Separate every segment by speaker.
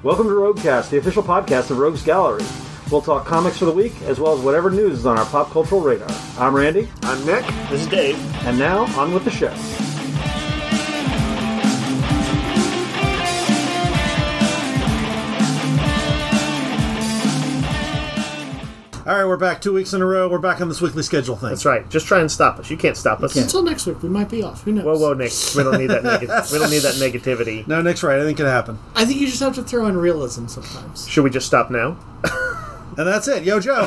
Speaker 1: Welcome to Roguecast, the official podcast of Rogues Gallery. We'll talk comics for the week, as well as whatever news is on our pop cultural radar. I'm Randy.
Speaker 2: I'm Nick.
Speaker 3: This is Dave.
Speaker 1: And now, on with the show.
Speaker 2: All right, we're back 2 weeks in a row. We're back on this weekly schedule thing.
Speaker 3: That's right. Just try and stop us. You can't stop us.
Speaker 4: Until next week, we might be off. Who knows?
Speaker 3: Whoa, Nick. We don't need that. We don't need that negativity.
Speaker 2: No, Nick's right. I think it can happen.
Speaker 4: I think you just have to throw in realism sometimes.
Speaker 3: Should we just stop now?
Speaker 2: And that's it. Yo, Joe.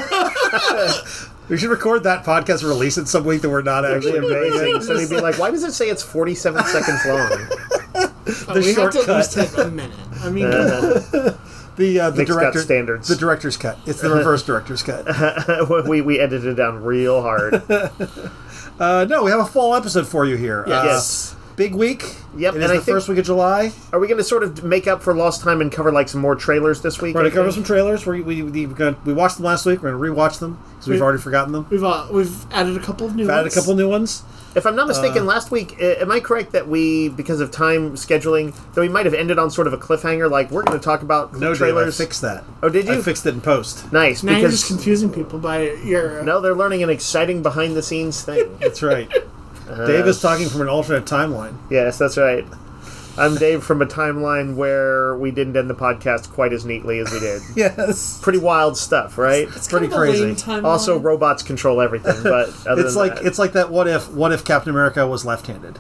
Speaker 2: We should record that podcast and release it some week that we're not actually
Speaker 3: Amazing. Somebody'd be like, why does it say it's 47 seconds long?
Speaker 2: The
Speaker 4: we have to at
Speaker 2: shortcut.
Speaker 4: least take a minute. I mean,
Speaker 2: The
Speaker 3: Nick's got
Speaker 2: director
Speaker 3: standards.
Speaker 2: The director's cut. It's the reverse director's cut.
Speaker 3: we edited it down real hard.
Speaker 2: No, we have a fall episode for you here.
Speaker 3: Yes.
Speaker 2: Big week.
Speaker 3: Yep,
Speaker 2: It
Speaker 3: and
Speaker 2: is
Speaker 3: I
Speaker 2: the
Speaker 3: think-
Speaker 2: first week of July.
Speaker 3: Are we going to sort of make up for lost time and cover like some more trailers this week?
Speaker 2: We're going
Speaker 3: I
Speaker 2: to cover
Speaker 3: think?
Speaker 2: some trailers. We watched them last week. We're going to rewatch them because we've already forgotten them.
Speaker 4: we've added a couple of new
Speaker 2: We've
Speaker 4: ones.
Speaker 2: added a couple new ones.
Speaker 3: If I'm not mistaken, last week, am I correct that we, because of time scheduling, that we might have ended on sort of a cliffhanger? Like, we're going to talk about
Speaker 2: No, Dave, I
Speaker 3: trailers.
Speaker 2: fixed that.
Speaker 3: Oh, did you?
Speaker 2: I fixed it in post.
Speaker 3: Nice.
Speaker 4: Now you're
Speaker 3: because
Speaker 4: just confusing people by your...
Speaker 3: no, they're learning an exciting behind-the-scenes thing.
Speaker 2: That's right. Dave is talking from an alternate timeline.
Speaker 3: Yes, that's right. I'm Dave from a timeline where we didn't end the podcast quite as neatly as we did.
Speaker 2: Yes.
Speaker 3: Pretty wild stuff, right?
Speaker 4: It's
Speaker 2: pretty
Speaker 4: kind of a
Speaker 2: crazy.
Speaker 4: lame timeline.
Speaker 3: Also, robots control everything, but other
Speaker 2: It's
Speaker 3: than
Speaker 2: like
Speaker 3: that,
Speaker 2: it's like that what if Captain America was left-handed.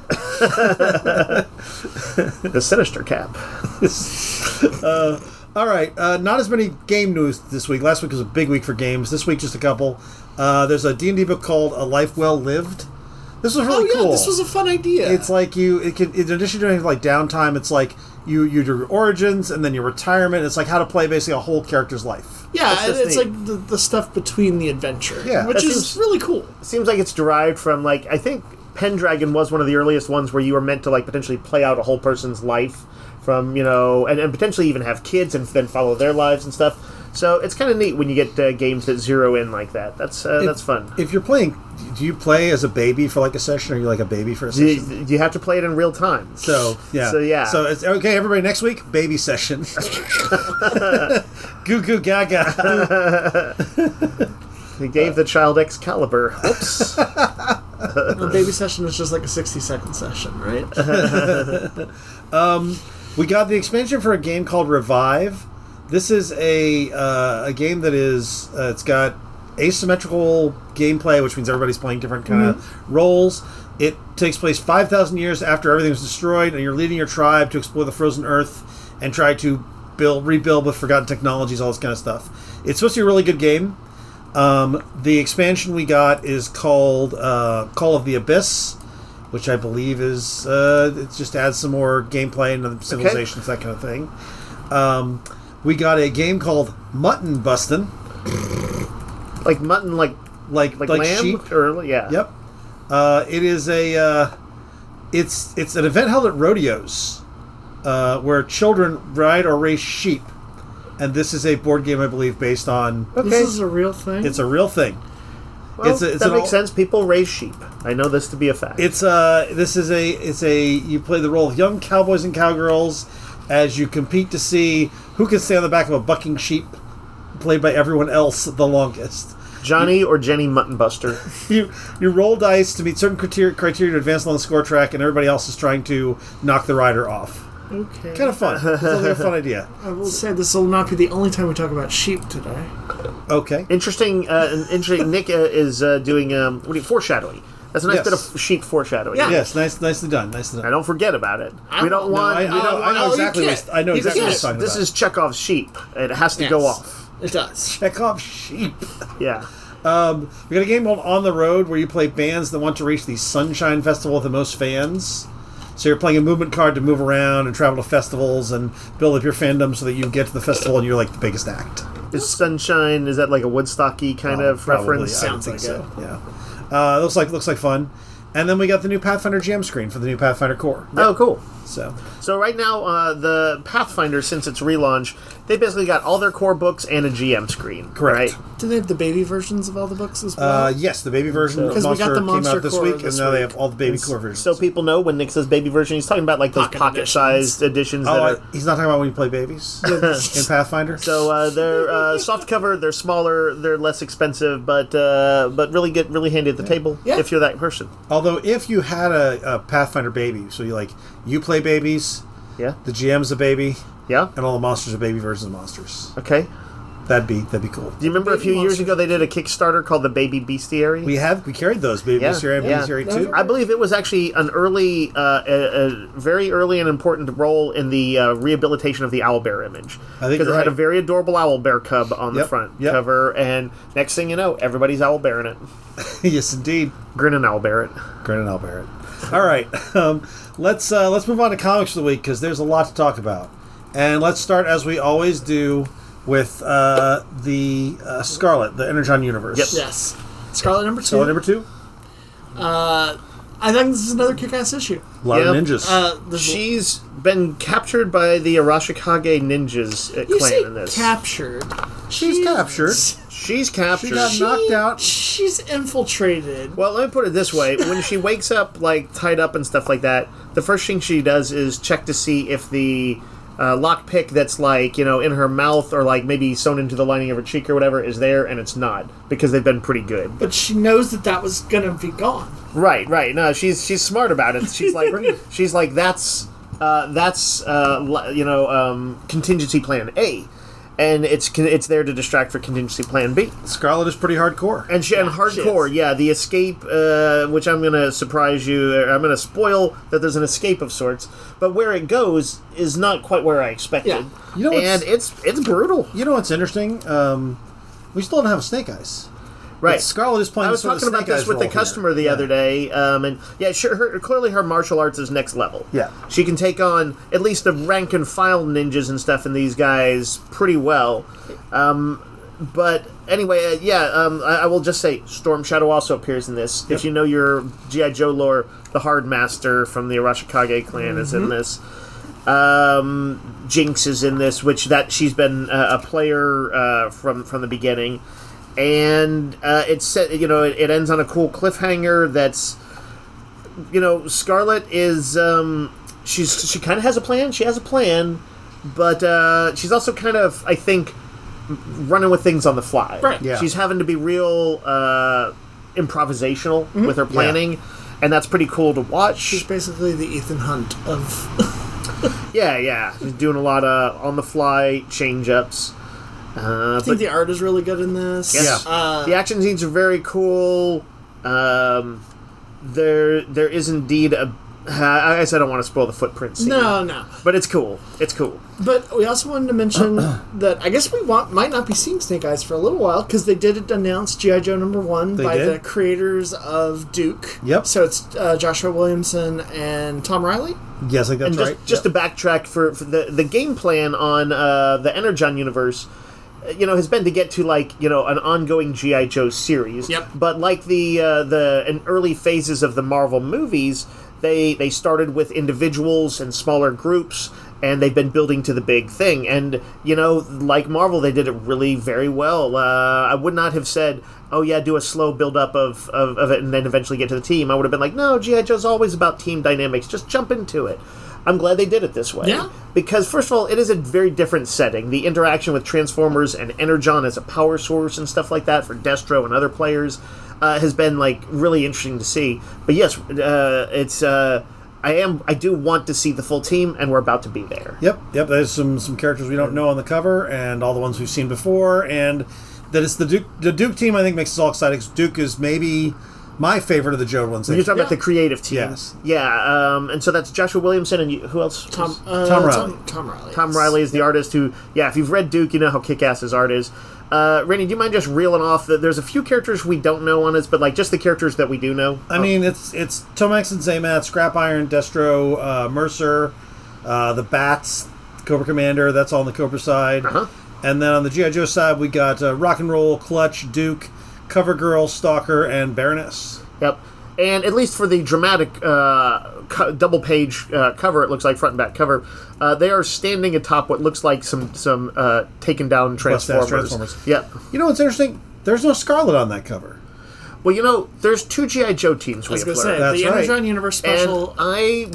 Speaker 3: the Sinister Cap.
Speaker 2: All right, not as many game news this week. Last week was a big week for games. This week just a couple. There's a D&D book called A Life Well Lived. This was really cool.
Speaker 4: this was a fun idea.
Speaker 2: It's like in addition to doing like downtime, it's like you do your origins and then your retirement. It's like how to play basically a whole character's life.
Speaker 4: Yeah,
Speaker 3: That's just
Speaker 4: it's
Speaker 3: neat.
Speaker 4: like the stuff between the adventure.
Speaker 2: Yeah.
Speaker 4: which
Speaker 3: That
Speaker 4: is
Speaker 3: seems-
Speaker 4: really cool.
Speaker 3: Seems like it's derived from, like, I think Pendragon was one of the earliest ones where you were meant to, like, potentially play out a whole person's life from, and potentially even have kids and then follow their lives and stuff. So it's kind of neat when you get games that zero in like that. That's fun.
Speaker 2: If you're playing, do you play as a baby for like a session, or are you like a baby for a session?
Speaker 3: You have to play it in real time.
Speaker 2: So yeah. So it's okay. Everybody, next week, baby session. Goo goo gaga.
Speaker 3: He gave the child Excalibur. Whoops.
Speaker 4: A baby session is just like a 60-second session, right?
Speaker 2: We got the expansion for a game called Revive. This is a game that is it's got asymmetrical gameplay, which means everybody's playing different kind of roles. It takes place 5,000 years after everything was destroyed, and you're leading your tribe to explore the frozen earth and try to rebuild with forgotten technologies, all this kind of stuff. It's supposed to be a really good game. The expansion we got is called Call of the Abyss, which I believe is it just adds some more gameplay and civilizations, that kind of thing. We got a game called Mutton Bustin'.
Speaker 3: Like mutton, like lamb?
Speaker 2: sheep.
Speaker 3: Or, yeah.
Speaker 2: Yep. It is it's an event held at rodeos where children ride or race sheep. And this is a board game, I believe, based on...
Speaker 3: Okay.
Speaker 4: This is a real thing?
Speaker 2: It's a real thing.
Speaker 3: Well,
Speaker 2: It's
Speaker 3: that makes sense. People raise sheep. I know this to be a fact.
Speaker 2: You play the role of young cowboys and cowgirls as you compete to see who can stay on the back of a bucking sheep, played by everyone else the longest.
Speaker 3: Johnny or Jenny Muttonbuster.
Speaker 2: You roll dice to meet certain criteria to advance along the score track, and everybody else is trying to knock the rider off.
Speaker 4: Okay.
Speaker 2: Kind of fun. It's like a fun idea.
Speaker 4: I will say this will not be the only time we talk about sheep today.
Speaker 2: Okay.
Speaker 3: Interesting. Nick is doing foreshadowing. That's a nice bit of sheep foreshadowing.
Speaker 4: Yeah.
Speaker 2: Yes, nicely done. Nicely
Speaker 3: I
Speaker 2: done.
Speaker 3: don't forget about it. We don't
Speaker 2: No,
Speaker 3: want.
Speaker 2: I know exactly. I know exactly what you're talking
Speaker 3: This
Speaker 2: about.
Speaker 3: is Chekhov's sheep. It has to go off.
Speaker 4: It does.
Speaker 2: Chekhov sheep.
Speaker 3: Yeah.
Speaker 2: We got a game called On the Road where you play bands that want to reach the Sunshine Festival with the most fans. So you're playing a movement card to move around and travel to festivals and build up your fandom so that you get to the festival and you're like the biggest act.
Speaker 3: Is Sunshine? Is that like a Woodstocky kind of
Speaker 2: Probably,
Speaker 3: reference?
Speaker 2: I would
Speaker 4: Sounds
Speaker 2: think
Speaker 4: like
Speaker 2: so. Yeah. Looks like fun. And then we got the new Pathfinder GM screen for the new Pathfinder Core.
Speaker 3: Oh, cool. So right now, the Pathfinder, since its relaunch, they basically got all their core books and a GM screen.
Speaker 2: Correct.
Speaker 3: Right?
Speaker 4: Do they have the baby versions of all the books as well?
Speaker 2: Yes, the baby version of
Speaker 4: 'Cause we got
Speaker 2: Monster
Speaker 4: the
Speaker 2: came
Speaker 4: Monster
Speaker 2: out this
Speaker 4: Core
Speaker 2: week,
Speaker 4: this
Speaker 2: and now they
Speaker 4: week.
Speaker 2: have all the baby core versions.
Speaker 3: So people know when Nick says baby version, he's talking about like those
Speaker 4: Pocket
Speaker 3: pocket-sized editions. That are,
Speaker 2: he's not talking about when you play babies in Pathfinder.
Speaker 3: so they're soft cover, they're smaller, they're less expensive, but really handy at the table
Speaker 4: Yeah.
Speaker 3: if you're that person.
Speaker 2: Although, if you had a Pathfinder baby, so you play babies,
Speaker 3: Yeah,
Speaker 2: the GM's a baby,
Speaker 3: yeah.
Speaker 2: and all the monsters are baby versions of monsters.
Speaker 3: Okay.
Speaker 2: That'd be cool.
Speaker 3: Do you remember a
Speaker 4: Baby
Speaker 3: few years
Speaker 4: monsters.
Speaker 3: ago they did a Kickstarter called the Baby Bestiary?
Speaker 2: We carried those baby
Speaker 3: Yeah,
Speaker 2: Bestiary and
Speaker 3: yeah.
Speaker 2: Bestiary too.
Speaker 3: I believe it was actually an early, a very early and important role in the rehabilitation of the owlbear image.
Speaker 2: I think
Speaker 3: because it
Speaker 2: you're
Speaker 3: had a
Speaker 2: right.
Speaker 3: very adorable owlbear cub on the
Speaker 2: Yep,
Speaker 3: front
Speaker 2: yep.
Speaker 3: cover, and next thing you know, everybody's owlbearing it,
Speaker 2: Yes, indeed.
Speaker 3: grinning owlbear it.
Speaker 2: Granted, I'll bear it. All right, let's move on to comics for the week because there's a lot to talk about, and let's start as we always do with the Scarlet, the Energon universe.
Speaker 3: Yep.
Speaker 4: Yes. Scarlet number 2.
Speaker 2: Scarlet number 2.
Speaker 4: I think this is another kick-ass issue.
Speaker 2: A lot of
Speaker 3: Yep.
Speaker 2: ninjas.
Speaker 4: There's
Speaker 3: She's been captured by the Arashikage ninjas
Speaker 4: you
Speaker 3: clan
Speaker 4: say
Speaker 3: in this.
Speaker 4: captured.
Speaker 2: She's captured.
Speaker 3: She's captured.
Speaker 2: She got knocked out.
Speaker 4: She's infiltrated.
Speaker 3: Well, let me put it this way: when she wakes up, like tied up and stuff like that, the first thing she does is check to see if the lockpick that's like in her mouth or like maybe sewn into the lining of her cheek or whatever is there, and it's not because they've been pretty good.
Speaker 4: But she knows that was gonna be gone.
Speaker 3: Right. No, she's smart about it. She's like that's contingency plan A, and it's there to distract for contingency plan B.
Speaker 2: Scarlet is pretty hardcore.
Speaker 3: And hardcore,
Speaker 4: she
Speaker 3: yeah. The escape, which I'm going to surprise you, I'm going to spoil that there's an escape of sorts, but where it goes is not quite where I expected.
Speaker 4: Yeah.
Speaker 2: You know what's-
Speaker 3: and it's brutal.
Speaker 2: You know what's interesting? We still don't have Snake Eyes.
Speaker 3: Right.
Speaker 2: But Scarlet is playing.
Speaker 3: I was
Speaker 2: sort of
Speaker 3: talking about
Speaker 2: Snake
Speaker 3: this
Speaker 2: Eyes
Speaker 3: with the
Speaker 2: role here.
Speaker 3: customer the other day, and yeah, sure. Clearly, her martial arts is next level.
Speaker 2: Yeah.
Speaker 3: she can take on at least the rank and file ninjas and stuff in these guys pretty well. But anyway, I will just say Storm Shadow also appears in this. If you know your G.I. Joe lore, the Hard Master from the Arashikage clan is in this. Jinx is in this, she's been a player from the beginning. And it's set, it ends on a cool cliffhanger. That's, Scarlet is she kind of has a plan. She has a plan, but she's also kind of, I think, running with things on the fly.
Speaker 4: Right.
Speaker 2: Yeah.
Speaker 3: She's having to be real improvisational with her planning, and that's pretty cool to watch.
Speaker 4: She's basically the Ethan Hunt of.
Speaker 3: Yeah. She's doing a lot of on the fly change ups.
Speaker 4: I think the art is really good in this.
Speaker 3: Yes. The action scenes are very cool. There is indeed a. I guess I don't want to spoil the footprint scene.
Speaker 4: No.
Speaker 3: But it's cool. It's cool.
Speaker 4: But we also wanted to mention that I guess we might not be seeing Snake Eyes for a little while because they did announce G.I. Joe #1 by
Speaker 2: did?
Speaker 4: the creators of Duke.
Speaker 2: Yep.
Speaker 4: So it's Joshua Williamson and Tom Riley.
Speaker 2: Yes, I think that's
Speaker 3: And
Speaker 2: right.
Speaker 3: just to backtrack for the game plan on the Energon universe, has been to get to an ongoing G.I. Joe series.
Speaker 4: Yep.
Speaker 3: But like in early phases of the Marvel movies, they started with individuals and smaller groups, and they've been building to the big thing. And like Marvel, they did it really very well. I would not have said, "Oh yeah, do a slow build up of it and then eventually get to the team." I would have been like, "No, G.I. Joe's always about team dynamics. Just jump into it." I'm glad they did it this way.
Speaker 4: Yeah.
Speaker 3: Because, first of all, it is a very different setting. The interaction with Transformers and Energon as a power source and stuff like that for Destro and other players has been, really interesting to see. But yes, it's... I do want to see the full team, and we're about to be there.
Speaker 2: Yep. There's some characters we don't know on the cover, and all the ones we've seen before, and that it's the Duke. The Duke team, I think, makes us all excited. 'Cause Duke is maybe my favorite of the Joe ones.
Speaker 3: You're talking about the creative team.
Speaker 2: Yes.
Speaker 3: Yeah, and so that's Joshua Williamson, and who else?
Speaker 4: Tom
Speaker 2: Riley.
Speaker 4: Tom Riley.
Speaker 3: Tom Riley is the artist who, if you've read Duke, you know how kick-ass his art is. Rainey, do you mind just reeling off there's a few characters we don't know on this, but just the characters that we do know?
Speaker 2: I mean, it's Tomax and Zaymat, Scrap Iron, Destro, Mercer, the Bats, Cobra Commander. That's all on the Cobra side.
Speaker 3: Uh-huh.
Speaker 2: And then on the G.I. Joe side, we got Rock and Roll, Clutch, Duke, Cover Girl, Stalker, and Baroness.
Speaker 3: Yep. And at least for the dramatic double-page cover, it looks like front and back cover, they are standing atop what looks like some taken down Transformers. Yep.
Speaker 2: You know what's interesting? There's no Scarlet on that cover.
Speaker 3: Well, there's 2 G.I. Joe teams we have learned.
Speaker 2: That's
Speaker 4: the
Speaker 2: right.
Speaker 4: Energon Universe special.
Speaker 3: And I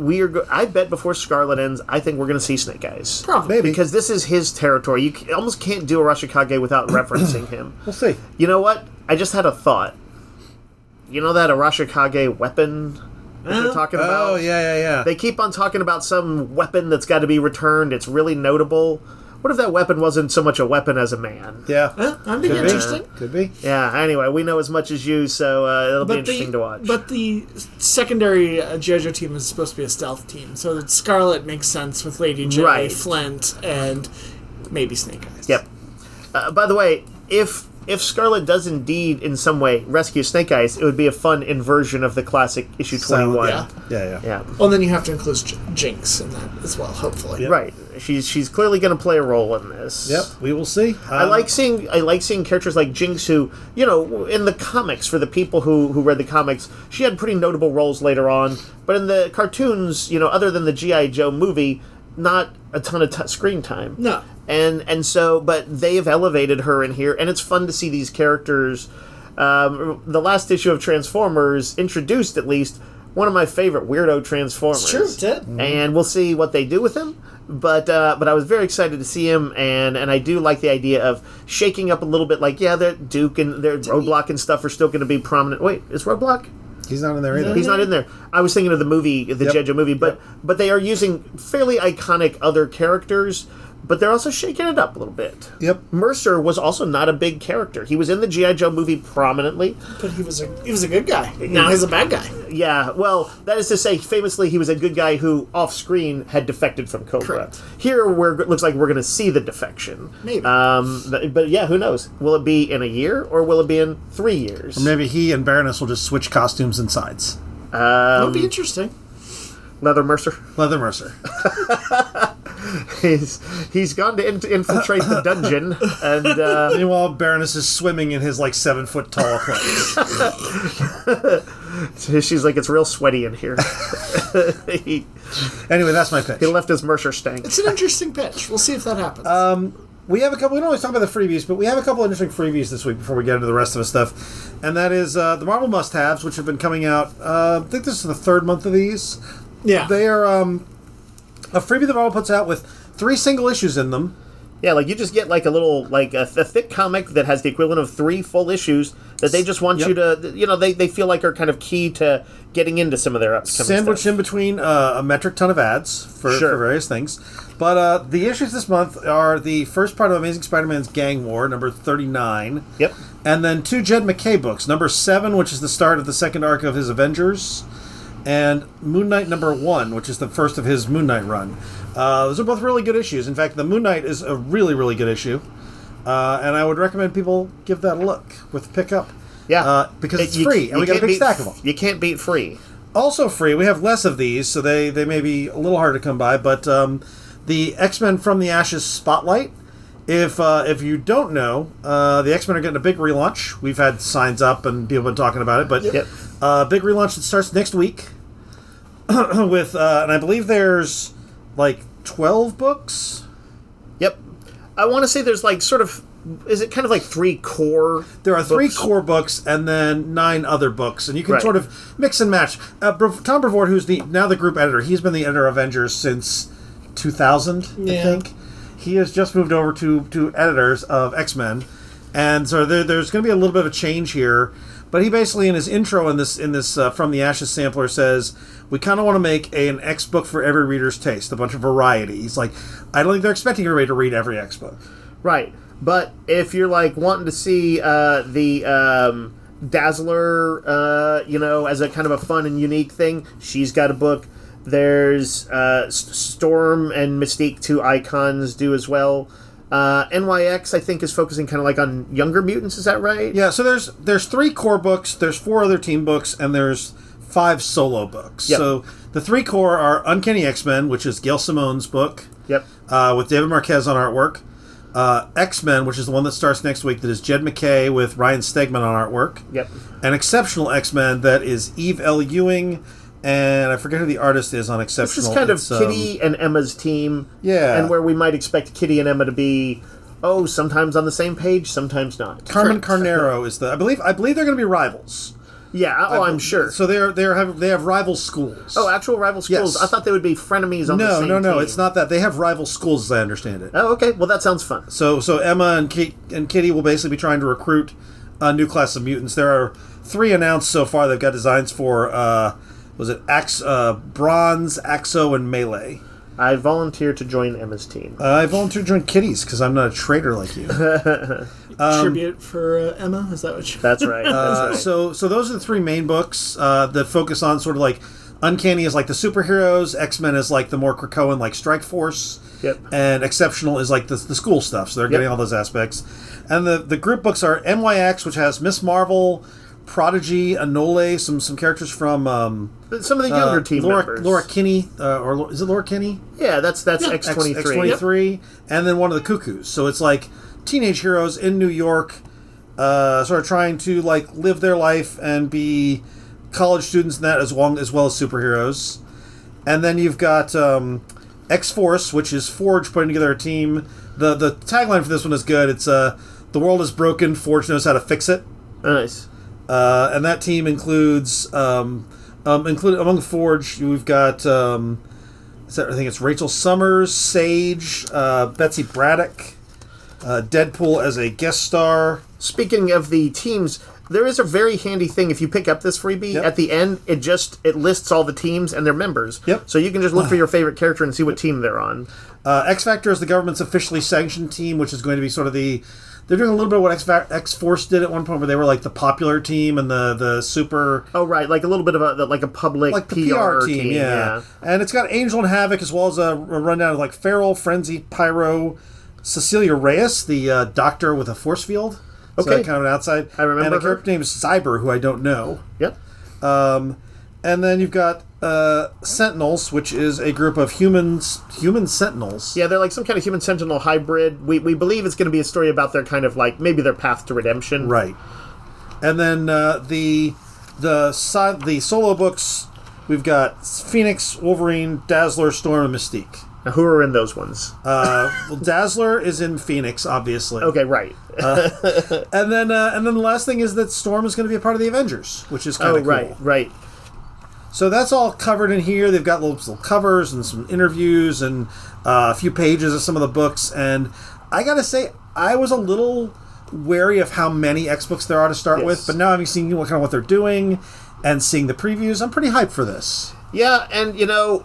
Speaker 3: bet before Scarlet ends, I think we're going to see Snake Eyes.
Speaker 4: Probably.
Speaker 2: Maybe.
Speaker 3: Because this is his territory. You almost can't do Arashikage without referencing him.
Speaker 2: We'll see.
Speaker 3: You know what? I just had a thought. You know that Arashikage weapon that they're talking about?
Speaker 2: Oh, yeah.
Speaker 3: They keep on talking about some weapon that's got to be returned. It's really notable. What if that weapon wasn't so much a weapon as a man?
Speaker 2: Yeah.
Speaker 4: That'd be interesting.
Speaker 2: Could be.
Speaker 3: Yeah, anyway, we know as much as you, so it'll be interesting to watch.
Speaker 4: But the secondary G.I. Joe team is supposed to be a stealth team, so that Scarlet makes sense with Lady J,
Speaker 3: Right.
Speaker 4: Flint, and maybe Snake Eyes.
Speaker 3: Yep. By the way, if Scarlet does indeed in some way rescue Snake Eyes, it would be a fun inversion of the classic issue 21.
Speaker 2: Yeah.
Speaker 4: Well, then you have to include Jinx in that as well, hopefully.
Speaker 2: Yep.
Speaker 3: Right. She's clearly going to play a role in this.
Speaker 2: Yep, we will see.
Speaker 3: I like seeing characters like Jinx, who, in the comics, for the people who read the comics, she had pretty notable roles later on. But in the cartoons, other than the G.I. Joe movie, not a ton of screen time.
Speaker 4: No.
Speaker 3: And so, but they have elevated her in here, and it's fun to see these characters. The last issue of Transformers introduced, at least, one of my favorite weirdo Transformers.
Speaker 4: It's true, it did.
Speaker 3: And we'll see what they do with him. But I was very excited to see him, and I do like the idea of shaking up a little bit. Like, yeah, Duke and their Roadblock and stuff are still going to be prominent. Wait, is Roadblock?
Speaker 2: He's not in there either.
Speaker 3: He's not in there. I was thinking of the movie, the G.I. Joe movie, but they are using fairly iconic other characters, but they're also shaking it up a little bit.
Speaker 2: Yep.
Speaker 3: Mercer was also not a big character. He was in the G.I. Joe movie prominently.
Speaker 4: But he was a good guy. Now he's a bad guy.
Speaker 3: Yeah, well, that is to say, famously, he was a good guy who, off-screen, had defected from Cobra.
Speaker 4: Correct.
Speaker 3: Here, it looks like we're going to see the defection.
Speaker 4: Maybe.
Speaker 3: But yeah, who knows? Will it be in a year, or will it be in 3 years?
Speaker 2: Or maybe he and Baroness will just switch costumes and sides.
Speaker 4: That'll be interesting.
Speaker 3: Leather Mercer.
Speaker 2: Leather Mercer.
Speaker 3: He's gone to infiltrate the dungeon, and
Speaker 2: Meanwhile, Baroness is swimming in his 7 foot tall clothes.
Speaker 3: she's like, it's real sweaty in here.
Speaker 2: Anyway, that's my pitch.
Speaker 3: He left his Mercer stank.
Speaker 4: It's an interesting pitch. We'll see if that happens.
Speaker 2: We have a couple. We don't always talk about the freebies, but we have a couple interesting freebies this week before we get into the rest of the stuff, and that is the Marvel must-haves, which have been coming out. I think this is the 3rd month of these.
Speaker 4: Yeah.
Speaker 2: They are a freebie that Marvel puts out with 3 single issues in them.
Speaker 3: Yeah, like you just get like a little, like a thick comic that has the equivalent of 3 full issues that they just want you to, they feel like are kind of key to getting into some of their upcoming
Speaker 2: Sandwiched
Speaker 3: stuff.
Speaker 2: in between a metric ton of ads for various things. But the issues this month are the first part of Amazing Spider-Man's Gang War, number 39.
Speaker 3: Yep.
Speaker 2: And then 2 Jed MacKay books, number 7, which is the start of the second arc of his Avengers, and Moon Knight number 1, which is the first of his Moon Knight run. Those are both really good issues. In fact, the Moon Knight is a really, really good issue. And I would recommend people give that a look with pickup.
Speaker 3: Yeah.
Speaker 2: Because it's free, and we got a big stack of them.
Speaker 3: You can't beat free.
Speaker 2: Also free, we have less of these, so they may be a little harder to come by, but the X-Men From the Ashes Spotlight, if you don't know, the X-Men are getting a big relaunch. We've had signs up and people have been talking about it, but big relaunch that starts next week with, and I believe there's 12 books?
Speaker 3: Yep. I want to say there's is it kind of like 3 core?
Speaker 2: There are 3 core books and then 9 other books, and you can sort of mix and match. Tom Brevoort, who's now the group editor, he's been the editor of Avengers since 2000, I think. He has just moved over to editors of X-Men, and so there's going to be a little bit of a change here. But he basically, in his intro in this From the Ashes sampler, says, we kind of want to make an X book for every reader's taste, a bunch of variety. He's like, I don't think they're expecting everybody to read every X book.
Speaker 3: Right. But if you're wanting to see the Dazzler, as a kind of a fun and unique thing, she's got a book. There's Storm and Mystique, 2 icons, do as well. NYX, I think, is focusing kind of on younger mutants. Is that right?
Speaker 2: Yeah. So there's 3 core books. There's 4 other team books, and there's 5 solo books.
Speaker 3: Yep.
Speaker 2: So the 3 core are Uncanny X-Men, which is Gail Simone's book.
Speaker 3: Yep.
Speaker 2: With David Marquez on artwork. X-Men, which is the one that starts next week, that is Jed MacKay with Ryan Stegman on artwork.
Speaker 3: Yep.
Speaker 2: An Exceptional X-Men that is Eve L. Ewing, and I forget who the artist is on Exceptional.
Speaker 3: This is kind of Kitty and Emma's team.
Speaker 2: Yeah.
Speaker 3: And where we might expect Kitty and Emma to be, sometimes on the same page, sometimes not.
Speaker 2: Carmen Carnero is the... I believe they're going to be rivals.
Speaker 3: Yeah, I'm sure.
Speaker 2: So they have rival schools.
Speaker 3: Oh, actual rival schools?
Speaker 2: Yes.
Speaker 3: I thought they would be frenemies on the same team.
Speaker 2: No, it's not that. They have rival schools, as I understand it.
Speaker 3: Oh, okay. Well, that sounds fun.
Speaker 2: So Emma and Kitty will basically be trying to recruit a new class of mutants. There are 3 announced so far. They've got designs for, Bronze, Axo, and Melee.
Speaker 3: I volunteer to join Emma's team.
Speaker 2: I volunteer to join Kitty's because I'm not a traitor like you.
Speaker 4: Tribute for Emma? Is that what you...
Speaker 3: That's right.
Speaker 2: So those are the 3 main books that focus on sort of like Uncanny is like the superheroes, X-Men is like the more Krakoan like Strike Force,
Speaker 3: Yep.
Speaker 2: and Exceptional is like the school stuff. So they're getting all those aspects. And the group books are MYX, which has Miss Marvel, Prodigy, Anole, some characters from
Speaker 3: some of the younger team members.
Speaker 2: Laura Kinney, or is it Laura Kinney?
Speaker 3: Yeah, that's X-23.
Speaker 2: X-23, and then one of the Cuckoos. So it's like teenage heroes in New York, sort of trying to like live their life and be college students in that as well as superheroes. And then you've got X-Force, which is Forge putting together a team. The tagline for this one is good. It's the world is broken, Forge knows how to fix it.
Speaker 3: Nice.
Speaker 2: And that team includes among Forge, we've got I think it's Rachel Summers, Sage, Betsy Braddock, Deadpool as a guest star.
Speaker 3: Speaking of the teams, there is a very handy thing if you pick up this freebie. At the end, it lists all the teams and their members.
Speaker 2: Yep.
Speaker 3: So you can just look for your favorite character and see what team they're on.
Speaker 2: X-Factor is the government's officially sanctioned team, which is going to be sort of they're doing a little bit of what X-Force did at one point, where they were like the popular team and the super...
Speaker 3: Oh, right. Like a little bit of a public
Speaker 2: like the
Speaker 3: PR
Speaker 2: team, yeah. And it's got Angel and Havoc, as well as a rundown of like Feral, Frenzy, Pyro, Cecilia Reyes, the doctor with a force field. So
Speaker 3: Okay.
Speaker 2: kind of an outside.
Speaker 3: I remember
Speaker 2: And a
Speaker 3: her.
Speaker 2: character named Cyber, who I don't know.
Speaker 3: Yep.
Speaker 2: And then you've got Sentinels, which is a group of human Sentinels.
Speaker 3: Yeah, they're like some kind of human sentinel hybrid. We believe it's going to be a story about their kind of like maybe their path to redemption.
Speaker 2: Right. And then the solo books, we've got Phoenix, Wolverine, Dazzler, Storm, and Mystique.
Speaker 3: Now, who are in those ones?
Speaker 2: Well, Dazzler is in Phoenix, obviously.
Speaker 3: Okay, right.
Speaker 2: And then the last thing is that Storm is going to be a part of the Avengers, which is kind of cool.
Speaker 3: Right.
Speaker 2: So that's all covered in here. They've got little covers and some interviews and a few pages of some of the books. And I got to say, I was a little wary of how many X books there are to start with. But now I'm seeing kind of what they're doing and seeing the previews. I'm pretty hyped for this.
Speaker 3: Yeah, and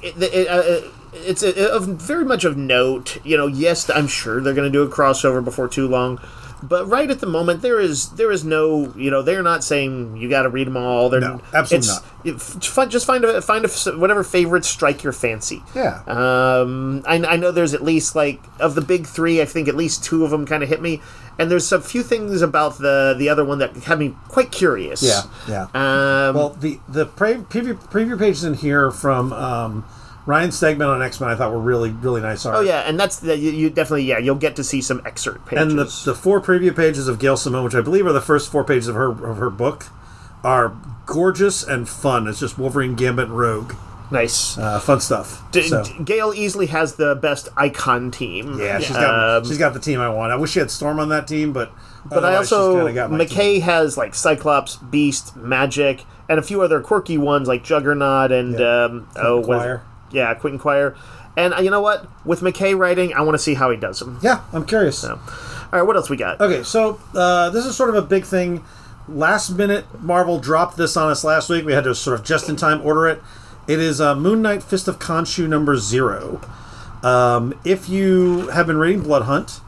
Speaker 3: it's very much of note. Yes, I'm sure they're going to do a crossover before too long. But right at the moment, there is no, they're not saying you got to read them all.
Speaker 2: No, absolutely
Speaker 3: not. Just find whatever favorites strike your fancy.
Speaker 2: Yeah.
Speaker 3: I know there's at least of the big 3, I think at least 2 of them kind of hit me, and there's a few things about the other one that had me quite curious.
Speaker 2: Yeah. Well, the preview pages in here from Ryan Stegman on X-Men I thought were really, really nice art.
Speaker 3: Oh, yeah, and that's you definitely, you'll get to see some excerpt pages.
Speaker 2: And the 4 preview pages of Gail Simone, which I believe are the first 4 pages of her book, are gorgeous and fun. It's just Wolverine, Gambit, and Rogue.
Speaker 3: Nice.
Speaker 2: Fun stuff.
Speaker 3: Gail easily has the best icon team.
Speaker 2: Yeah, she's got the team I want. I wish she had Storm on that team, but
Speaker 3: I also
Speaker 2: got
Speaker 3: MacKay has Cyclops, Beast, Magic, and a few other quirky ones like Juggernaut and
Speaker 2: Quire.
Speaker 3: Quentin Quire. And you know what? With MacKay writing, I want to see how he does them.
Speaker 2: Yeah, I'm curious.
Speaker 3: So, all right, what else we got?
Speaker 2: Okay, so this is sort of a big thing. Last minute, Marvel dropped this on us last week. We had to sort of just in time order it. It is Moon Knight Fist of Khonshu number 0. If you have been reading Blood Hunt,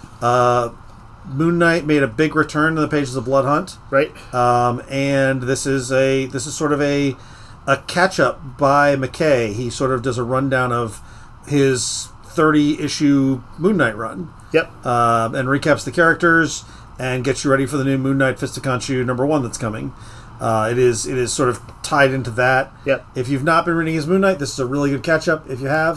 Speaker 2: Moon Knight made a big return to the pages of Blood Hunt.
Speaker 3: Right.
Speaker 2: And this is sort of a catch up by MacKay. He sort of does a rundown of his 30-issue Moon Knight run.
Speaker 3: Yep.
Speaker 2: And recaps the characters and gets you ready for the new Moon Knight Fist of Khonshu number 1 that's coming. It is sort of tied into that.
Speaker 3: Yep.
Speaker 2: If you've not been reading his Moon Knight, this is a really good catch up. If you have,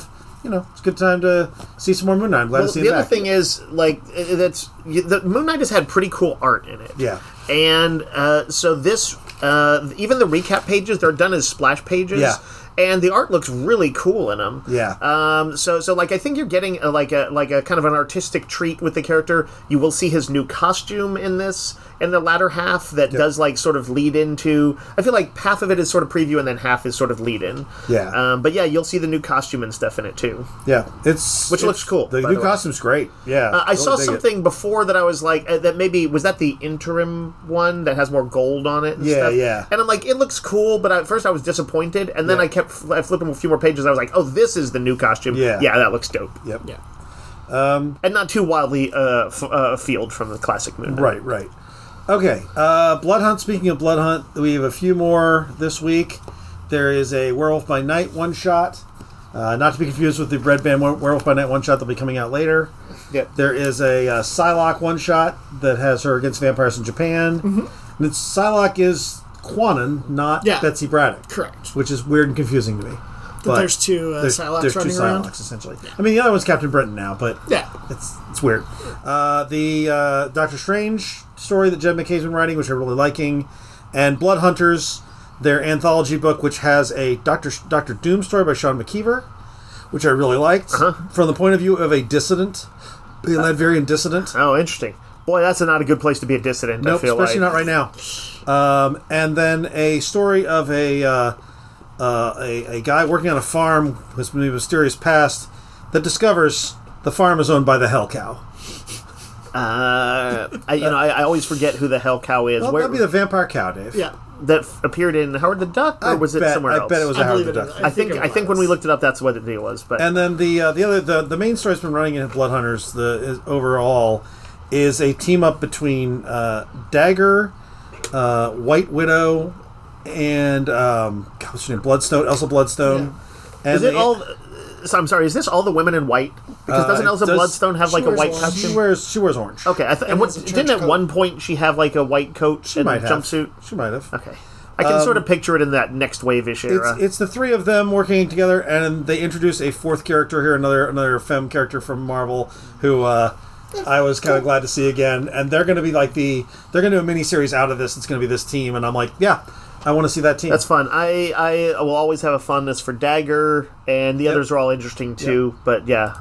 Speaker 2: it's a good time to see some more Moon Knight. I'm glad to see
Speaker 3: the
Speaker 2: it
Speaker 3: other
Speaker 2: back.
Speaker 3: thing is, like, the Moon Knight has had pretty cool art in it.
Speaker 2: Yeah.
Speaker 3: And so this, even the recap pages, they're done as splash pages.
Speaker 2: Yeah.
Speaker 3: And the art looks really cool in them.
Speaker 2: Yeah.
Speaker 3: So like I think you're getting a kind of an artistic treat with the character. You will see his new costume in this in the latter half that does like sort of lead into. I feel like half of it is sort of preview and then half is sort of lead in.
Speaker 2: Yeah.
Speaker 3: But yeah, you'll see the new costume and stuff in it too.
Speaker 2: Yeah.
Speaker 3: Which looks cool.
Speaker 2: The
Speaker 3: by
Speaker 2: new
Speaker 3: the way.
Speaker 2: costume's great. Yeah.
Speaker 3: I saw
Speaker 2: dig it.
Speaker 3: something before that I was like, that maybe, was that the interim one that has more gold on it and
Speaker 2: Yeah,
Speaker 3: stuff?
Speaker 2: yeah.
Speaker 3: And I'm like, it looks cool, but at first I was disappointed, and then
Speaker 2: Yeah.
Speaker 3: I kept flipping a few more pages, I was like, oh, this is the new costume.
Speaker 2: Yeah.
Speaker 3: Yeah, that looks dope.
Speaker 2: Yep.
Speaker 4: Yeah.
Speaker 3: And not too wildly afield from the classic Moon Knight.
Speaker 2: Right. Okay. Blood Hunt. Speaking of Blood Hunt, we have a few more this week. There is a Werewolf by Night one-shot. Not to be confused with the Red Band Werewolf by Night one-shot that'll be coming out later.
Speaker 3: Yep.
Speaker 2: There is a Psylocke one-shot that has her against vampires in Japan.
Speaker 4: Mm-hmm.
Speaker 2: And Psylocke is Quanon, not Betsy Braddock.
Speaker 4: Correct.
Speaker 2: Which is weird and confusing to me.
Speaker 4: But there's two Psylocks
Speaker 2: there's
Speaker 4: running
Speaker 2: two
Speaker 4: around.
Speaker 2: Psylocks, essentially. I mean, the other one's Captain Britain now, but
Speaker 4: Yeah.
Speaker 2: it's weird. The Doctor Strange story that Jed McKay's been writing, which I'm really liking, and Blood Hunters, their anthology book, which has a Doctor Doom story by Sean McKeever, which I really liked, from the point of view of a dissident, a Ladverian dissident.
Speaker 3: Oh, interesting. Boy, that's not a good place to be a dissident,
Speaker 2: Nope,
Speaker 3: I feel
Speaker 2: especially
Speaker 3: like.
Speaker 2: not right now. And then a story of a guy working on a farm with a mysterious past that discovers the farm is owned by the Hell Cow.
Speaker 3: I always forget who the Hell Cow is.
Speaker 2: Well, that'd be the Vampire Cow, Dave.
Speaker 4: Yeah.
Speaker 3: That appeared in Howard the Duck, or was it somewhere else?
Speaker 2: I bet it was
Speaker 4: I
Speaker 2: Howard
Speaker 4: believe
Speaker 2: the
Speaker 4: it
Speaker 2: Duck.
Speaker 4: is.
Speaker 3: I think when we looked it up, that's what the deal was. But
Speaker 2: And then the main story's been running in Blood Hunters. Overall is a team up between Dagger, White Widow, and what's her name? Bloodstone, Elsa Bloodstone. And
Speaker 3: is it all? So I'm sorry. Is this all the women in white? Because doesn't Elsa Bloodstone have like a white
Speaker 4: orange.
Speaker 3: costume?
Speaker 2: She wears orange.
Speaker 3: Okay,
Speaker 4: has a trench
Speaker 3: didn't at
Speaker 4: coat.
Speaker 3: one point she have like a white coat
Speaker 2: She
Speaker 3: and
Speaker 2: might have.
Speaker 3: jumpsuit?
Speaker 2: She might have.
Speaker 3: Okay, I can sort of picture it in that next wave-ish era.
Speaker 2: It's the three of them working together, and they introduce a fourth character here, another femme character from Marvel, who I was kind of glad to see again. And they're going to be they're going to do a mini-series out of this. It's going to be this team, and I'm like, yeah, I want to see that team.
Speaker 3: That's fun. I will always have a fondness for Dagger, and the others are all interesting too. But yeah,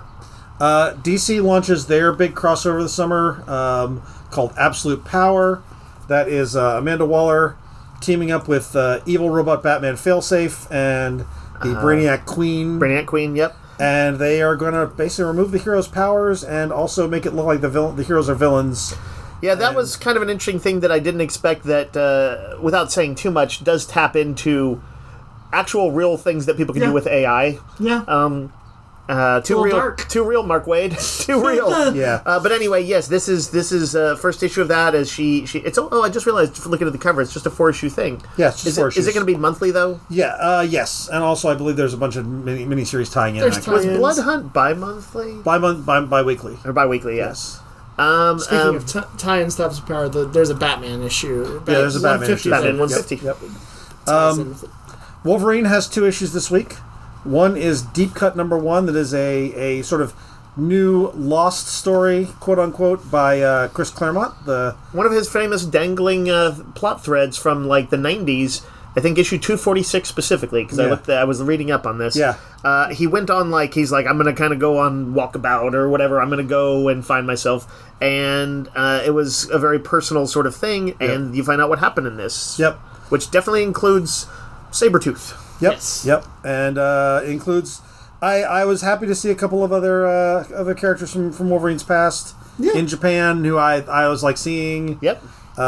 Speaker 2: DC launches their big crossover this summer called Absolute Power. That is Amanda Waller teaming up with evil robot Batman Failsafe and the Brainiac Queen.
Speaker 3: Brainiac Queen. Yep.
Speaker 2: And they are going to basically remove the heroes' powers and also make it look like the heroes are villains.
Speaker 3: Yeah, that was kind of an interesting thing that I didn't expect. That without saying too much, does tap into actual real things that people can do with AI.
Speaker 4: Yeah.
Speaker 3: Too real,
Speaker 4: dark.
Speaker 3: too real, Mark Wade, too real.
Speaker 2: Yeah.
Speaker 3: But anyway, yes, this is first issue of that. As she it's I just realized looking at the cover, it's just a 4-issue thing.
Speaker 2: Yeah, it's just
Speaker 3: is
Speaker 2: 4
Speaker 3: it
Speaker 2: issues.
Speaker 3: going to be monthly though?
Speaker 2: Yeah, yes. And also I believe there's a bunch of mini-series tying in.
Speaker 4: There's
Speaker 2: actually.
Speaker 3: Was
Speaker 4: Tie-ins.
Speaker 3: Blood Hunt bi-monthly
Speaker 2: Bi-weekly.
Speaker 3: or bi-weekly?
Speaker 2: Yes.
Speaker 4: Speaking of tie-in stops of power, there's a Batman issue.
Speaker 2: Yeah, there's a Batman issue.
Speaker 3: Batman
Speaker 2: Yep,
Speaker 3: 150.
Speaker 2: Yep.
Speaker 4: ties in with it.
Speaker 2: Wolverine has 2 issues this week. One is Deep Cut #1, that is a sort of new lost story, quote unquote, by Chris Claremont.
Speaker 3: One of his famous dangling plot threads from like the 90s. I think issue 246 specifically, because I was reading up on this.
Speaker 2: Yeah.
Speaker 3: He went on he's like, I'm going to kind of go on walkabout or whatever. I'm going to go and find myself. And it was a very personal sort of thing. And you find out what happened in this.
Speaker 2: Yep.
Speaker 3: Which definitely includes Sabretooth.
Speaker 2: Yep.
Speaker 4: Yes.
Speaker 2: Yep. And includes. I was happy to see a couple of other characters from Wolverine's past in Japan who I was like seeing.
Speaker 3: Yep.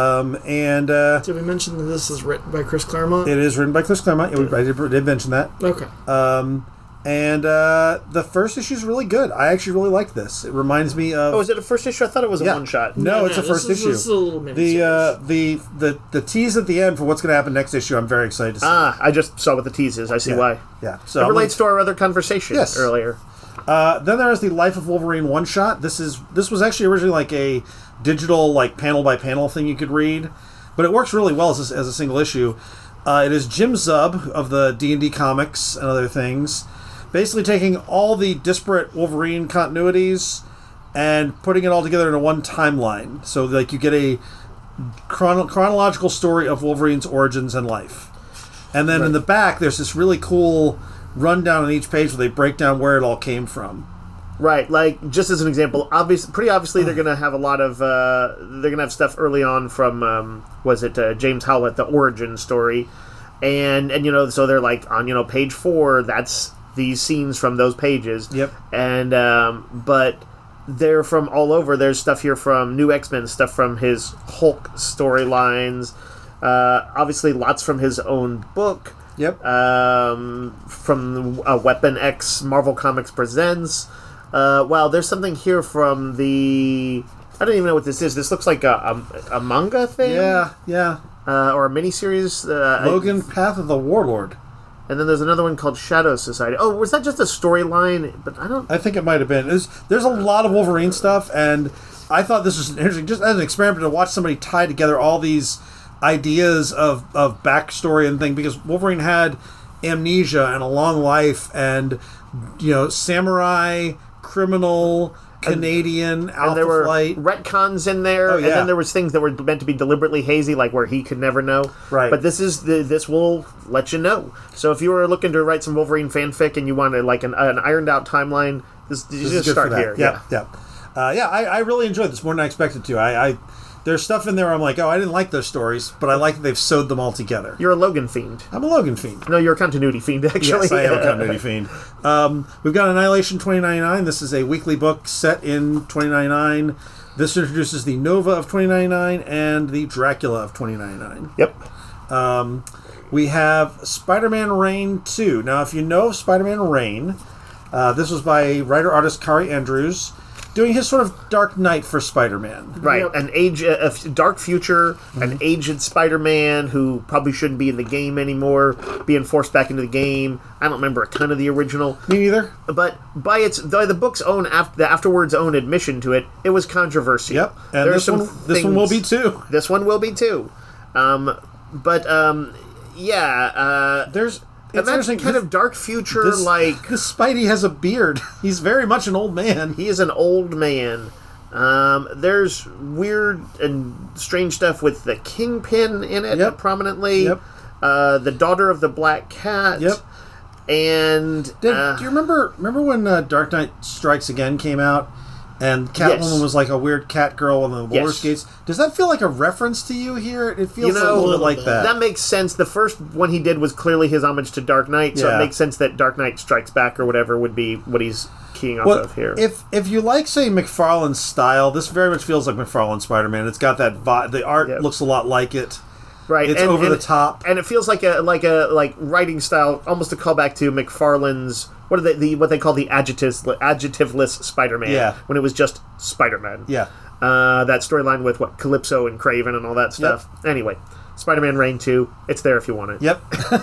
Speaker 2: And
Speaker 4: Did we mention that this is written by Chris Claremont?
Speaker 2: it is written by Chris Claremont. Yeah, I did mention that.
Speaker 4: Okay.
Speaker 2: And the first issue is really good. I actually really like this. It reminds me of.
Speaker 3: Oh, is it a first issue? I thought it was a one-shot.
Speaker 2: No, it's a first
Speaker 4: this
Speaker 2: issue.
Speaker 4: This is a little mini-series.
Speaker 2: The tease at the end for what's going to happen next issue, I'm very excited to see.
Speaker 3: I just saw what the tease is. I see why.
Speaker 2: Yeah. So
Speaker 3: It
Speaker 2: I'm
Speaker 3: relates to our other conversation
Speaker 2: Yes.
Speaker 3: earlier.
Speaker 2: Then there is the Life of Wolverine one shot. This was actually originally like a digital panel by panel thing you could read, but it works really well as a single issue. It is Jim Zub of the D&D comics and other things, basically taking all the disparate Wolverine continuities and putting it all together into one timeline. So, like, you get a chronological story of Wolverine's origins and life. And then in the back, there's this really cool rundown on each page where they break down where it all came from.
Speaker 3: Right, like, just as an example, pretty obviously they're going to have a lot of, they're going to have stuff early on from, James Howlett, the origin story. And you know, so they're like, on, you know, page 4, that's these scenes from those pages.
Speaker 2: Yep.
Speaker 3: And, but they're from all over. There's stuff here from New X-Men, stuff from his Hulk storylines, obviously lots from his own book.
Speaker 2: Yep.
Speaker 3: From Weapon X Marvel Comics Presents. Wow, there's something here from the... I don't even know what this is. This looks like a manga thing?
Speaker 2: Yeah.
Speaker 3: Or a miniseries.
Speaker 2: Logan, Path of the Warlord.
Speaker 3: And then there's another one called Shadow Society. Oh, was that just a storyline? But I think
Speaker 2: it might have been. There's a lot of Wolverine stuff, and I thought this was interesting, just as an experiment to watch somebody tie together all these ideas of backstory and thing, because Wolverine had amnesia and a long life, and, you know, samurai, criminal, Canadian, Alpha
Speaker 3: and there were
Speaker 2: Flight.
Speaker 3: retcons in there, and then there was things that were meant to be deliberately hazy, like where he could never know.
Speaker 2: Right.
Speaker 3: But this will let you know. So if you were looking to write some Wolverine fanfic and you wanted like an ironed out timeline, this
Speaker 2: is
Speaker 3: just
Speaker 2: good
Speaker 3: start
Speaker 2: for that.
Speaker 3: here.
Speaker 2: Yeah. I really enjoyed this more than I expected to. There's stuff in there I'm like, I didn't like those stories, but I like that they've sewed them all together.
Speaker 3: You're a Logan fiend.
Speaker 2: I'm a Logan fiend.
Speaker 3: No, you're a continuity fiend, actually.
Speaker 2: Yes, I am a continuity fiend. We've got Annihilation 2099. This is a weekly book set in 2099. This introduces the Nova of 2099 and the Dracula of 2099.
Speaker 3: Yep.
Speaker 2: We have Spider-Man Reign 2. Now, if you know Spider-Man Reign, this was by writer-artist Kari Andrews, doing his sort of Dark Knight for Spider-Man.
Speaker 3: Right, a dark future, an aged Spider-Man who probably shouldn't be in the game anymore, being forced back into the game. I don't remember a ton of the original.
Speaker 2: Me neither.
Speaker 3: But by the book's own, the afterwards own admission to it, it was controversial.
Speaker 2: Yep, and this one will be too.
Speaker 3: This one will be too. There's... And that's kind of dark future, like...
Speaker 2: This Spidey has a beard. He's very much an old man.
Speaker 3: He is an old man. There's weird and strange stuff with the Kingpin in it, prominently.
Speaker 2: Yep.
Speaker 3: The daughter of the Black Cat.
Speaker 2: Yep.
Speaker 3: And...
Speaker 2: do you remember when Dark Knight Strikes Again came out? And Catwoman was like a weird cat girl on the roller skates. Does that feel like a reference to you here? It feels a little bit like that.
Speaker 3: That makes sense. The first one he did was clearly his homage to Dark Knight, so it makes sense that Dark Knight Strikes Back or whatever would be what he's keying off of here.
Speaker 2: If you like, say, McFarlane's style, this very much feels like McFarlane Spider-Man. It's got that vibe. The art looks a lot like it.
Speaker 3: Right,
Speaker 2: it's over the top,
Speaker 3: and it feels like a writing style, almost a callback to McFarlane's what they call the adjectiveless Spider-Man.
Speaker 2: Yeah.
Speaker 3: When it was just Spider-Man.
Speaker 2: Yeah.
Speaker 3: That storyline with Calypso and Kraven and all that stuff. Yep. Anyway, Spider-Man Reign 2. It's there if you want it.
Speaker 2: Yep.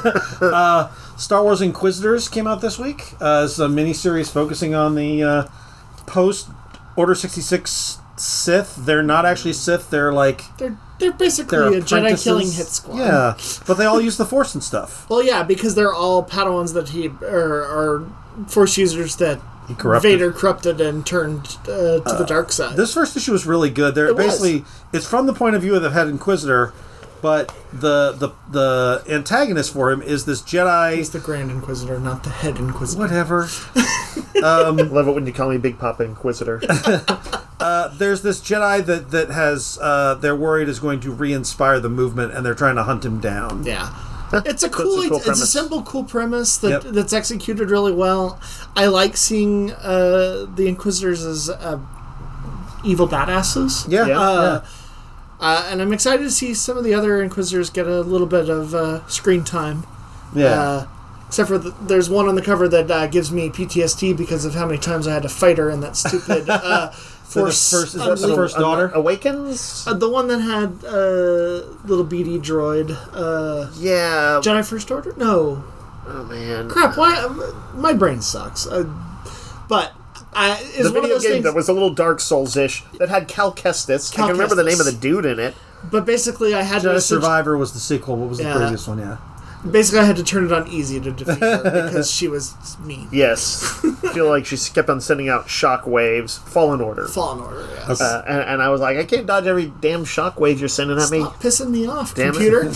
Speaker 2: Star Wars Inquisitors came out this week. It's a miniseries focusing on the post Order 66 Sith. They're not actually Sith. They're like...
Speaker 4: They're basically a Jedi killing hit squad.
Speaker 2: Yeah, but they all use the Force and stuff.
Speaker 4: Well, yeah, because they're all Padawans that are Force users that Vader corrupted and turned to the dark side.
Speaker 2: This first issue was really good. It's from the point of view of the head Inquisitor, but the antagonist for him is this Jedi.
Speaker 4: He's the Grand Inquisitor, not the head Inquisitor.
Speaker 2: Whatever.
Speaker 3: Love it when you call me Big Papa Inquisitor.
Speaker 2: There's this Jedi that has they're worried is going to re-inspire the movement, and they're trying to hunt him down.
Speaker 4: Yeah. It's a it's a simple, cool premise that's executed really well. I like seeing the Inquisitors as evil badasses.
Speaker 2: Yeah.
Speaker 4: And I'm excited to see some of the other Inquisitors get a little bit of screen time.
Speaker 2: Yeah.
Speaker 4: Except for there's one on the cover that gives me PTSD because of how many times I had to fight her in that stupid Force.
Speaker 2: Is that the first daughter?
Speaker 3: Awakens?
Speaker 4: The one that had little BD droid.
Speaker 3: Yeah.
Speaker 4: Jedi First Order? No.
Speaker 3: Oh, man.
Speaker 4: Crap, why? My brain sucks. But...
Speaker 3: the video game that was a little Dark Souls-ish that had Cal Kestis. I can remember the name of the dude in it.
Speaker 4: But basically, I had
Speaker 2: Jedi Survivor was the sequel. What was the previous one? Yeah.
Speaker 4: Basically, I had to turn it on easy to defeat her because she was mean.
Speaker 3: Yes. I feel like she kept on sending out shock waves. Fallen Order.
Speaker 4: Fallen Order, yes.
Speaker 3: And I was like, I can't dodge every damn shock wave you're sending at me.
Speaker 4: Stop pissing me off,
Speaker 3: Damn
Speaker 4: computer.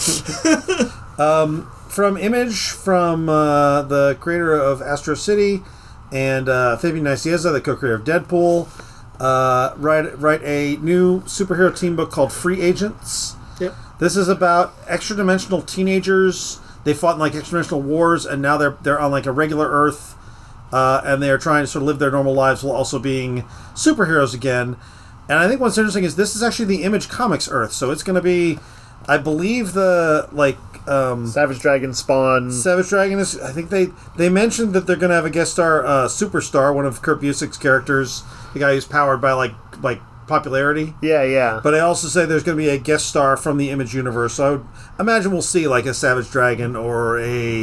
Speaker 2: From Image, from the creator of Astro City, and Fabian Nicieza, the co-creator of Deadpool, write a new superhero team book called Free Agents.
Speaker 4: Yep.
Speaker 2: This is about extra-dimensional teenagers. They fought in like extra-dimensional wars, and now they're on like a regular Earth, and they are trying to sort of live their normal lives while also being superheroes again. And I think what's interesting is this is actually the Image Comics Earth, so it's going to be, I believe, the like
Speaker 3: Savage Dragon Spawn.
Speaker 2: Savage Dragon is. I think they mentioned that they're going to have a guest star, Superstar, one of Kurt Busiek's characters, the guy who's powered by like popularity.
Speaker 3: Yeah.
Speaker 2: But I also say there's going to be a guest star from the Image universe. So I would imagine we'll see like a Savage Dragon or a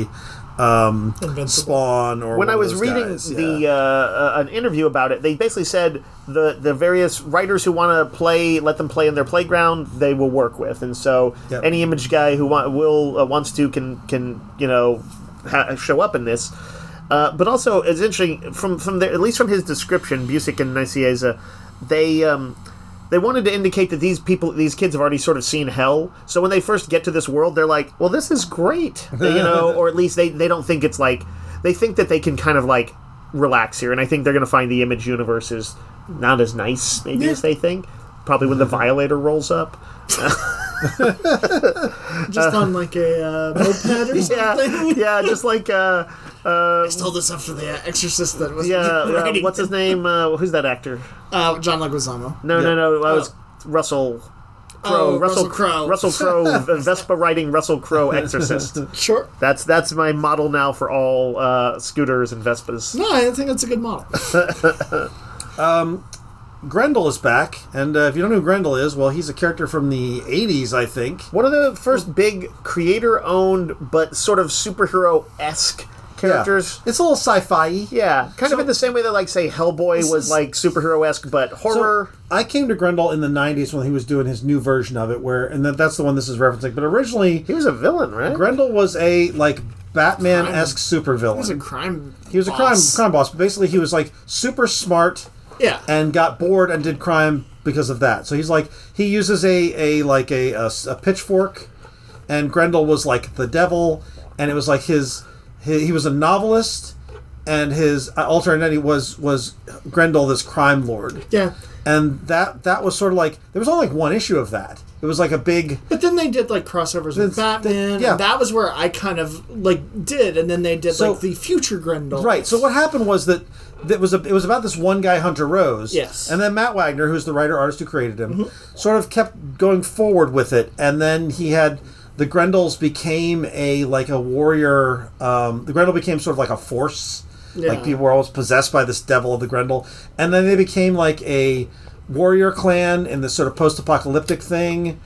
Speaker 2: Spawn or
Speaker 3: when
Speaker 2: one
Speaker 3: I
Speaker 2: of
Speaker 3: was
Speaker 2: those
Speaker 3: reading
Speaker 2: guys.
Speaker 3: an interview about it, they basically said the various writers who want to let them play in their playground, they will work with, and so any Image guy who wants to can show up in this. But also, it's interesting from at least from his description, Busiek and Nicieza, they wanted to indicate that these kids have already sort of seen hell. So when they first get to this world, they're like, well, this is great. Or at least they don't think it's like, they think that they can kind of like relax here. And I think they're going to find the Image universe is not as nice, maybe, as they think. Probably when the Violator rolls up.
Speaker 4: Just on like a moped or something?
Speaker 3: Yeah, just like...
Speaker 4: I stole this after the Exorcist that was writing.
Speaker 3: What's his name? Who's that actor?
Speaker 4: John Leguizamo.
Speaker 3: No. I was Russell Crowe. Russell Crowe, Vespa riding Russell Crowe Exorcist.
Speaker 4: Sure.
Speaker 3: That's my model now for all scooters and Vespas.
Speaker 4: No, I think that's a good model.
Speaker 2: Grendel is back, and if you don't know who Grendel is, well, he's a character from the 80s, I think.
Speaker 3: One of the first big creator-owned but sort of superhero-esque characters.
Speaker 2: Yeah. It's a little sci-fi.
Speaker 3: Yeah, kind of in the same way that, like, say, Hellboy was like superhero-esque but horror.
Speaker 2: So, I came to Grendel in the 90s when he was doing his new version of it, and that's the one this is referencing. But originally,
Speaker 3: he was a villain, right?
Speaker 2: Grendel was a like Batman-esque supervillain.
Speaker 4: He was a crime.
Speaker 2: He was
Speaker 4: boss.
Speaker 2: a crime boss. But basically, he was like super smart.
Speaker 4: Yeah.
Speaker 2: And got bored and did crime because of that. So he's like, he uses a pitchfork, and Grendel was like the devil, and it was like he was a novelist, and his alter identity was Grendel, this crime lord.
Speaker 4: Yeah.
Speaker 2: And that was sort of like, there was only like one issue of that. It was like a big...
Speaker 4: But then they did like crossovers with Batman, and that was where I kind of like did, and then they did like the future Grendel.
Speaker 2: Right, so what happened was that it was about this one guy, Hunter Rose.
Speaker 4: Yes.
Speaker 2: And then Matt Wagner, who's the writer-artist who created him, sort of kept going forward with it. And then he had... The Grendels became a warrior... the Grendel became sort of like a force. Yeah. Like, people were always possessed by this devil of the Grendel. And then they became like a warrior clan in this sort of post-apocalyptic thing.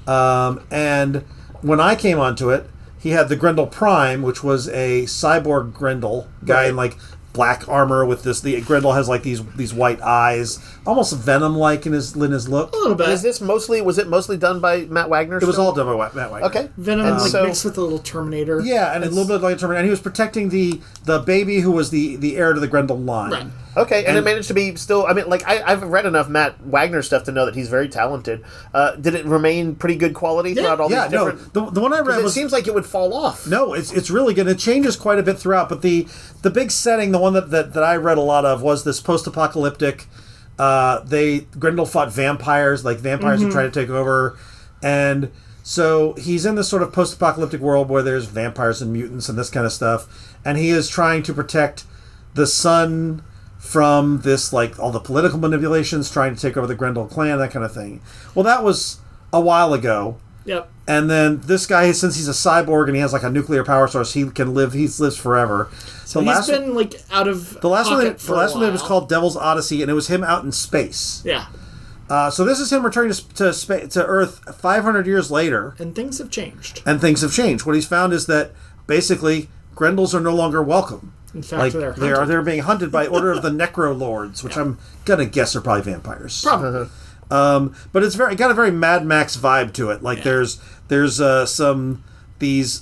Speaker 2: And when I came onto it, he had the Grendel Prime, which was a cyborg Grendel guy in like black armor with this. The Grendel has like these white eyes, almost Venom-like in his look.
Speaker 4: A little bit.
Speaker 3: Was it mostly done by Matt Wagner?
Speaker 2: It was all done by Matt Wagner.
Speaker 3: Okay.
Speaker 4: Venom mixed with a little Terminator.
Speaker 2: Yeah, and a little bit like a Terminator. And he was protecting the baby who was the heir to the Grendel line.
Speaker 4: Right.
Speaker 3: Okay, and it managed to be still... I mean, like, I've read enough Matt Wagner stuff to know that he's very talented. Did it remain pretty good quality throughout all these different...
Speaker 2: No, the one I read was...
Speaker 3: It seems like it would fall off.
Speaker 2: No, it's really good. It changes quite a bit throughout, but the big setting, the one that I read a lot of, was this post-apocalyptic... Grendel fought vampires, like vampires that tried to take over, and so he's in this sort of post-apocalyptic world where there's vampires and mutants and this kind of stuff, and he is trying to protect the sun from this, like, all the political manipulations, trying to take over the Grendel clan, that kind of thing. Well, that was a while ago.
Speaker 4: Yep.
Speaker 2: And then this guy, since he's a cyborg and he has like a nuclear power source, he lives forever.
Speaker 4: So he's been like out of
Speaker 2: the last one. The last one was called Devil's Odyssey, and it was him out in space.
Speaker 4: Yeah.
Speaker 2: So this is him returning to Earth 500 years later,
Speaker 4: and things have changed.
Speaker 2: What he's found is that basically Grendels are no longer welcome.
Speaker 4: In fact,
Speaker 2: like, they're being hunted by order of the Necro Lords, which I'm gonna guess are probably vampires.
Speaker 4: Probably.
Speaker 2: But it's got a very Mad Max vibe to it. Like there's these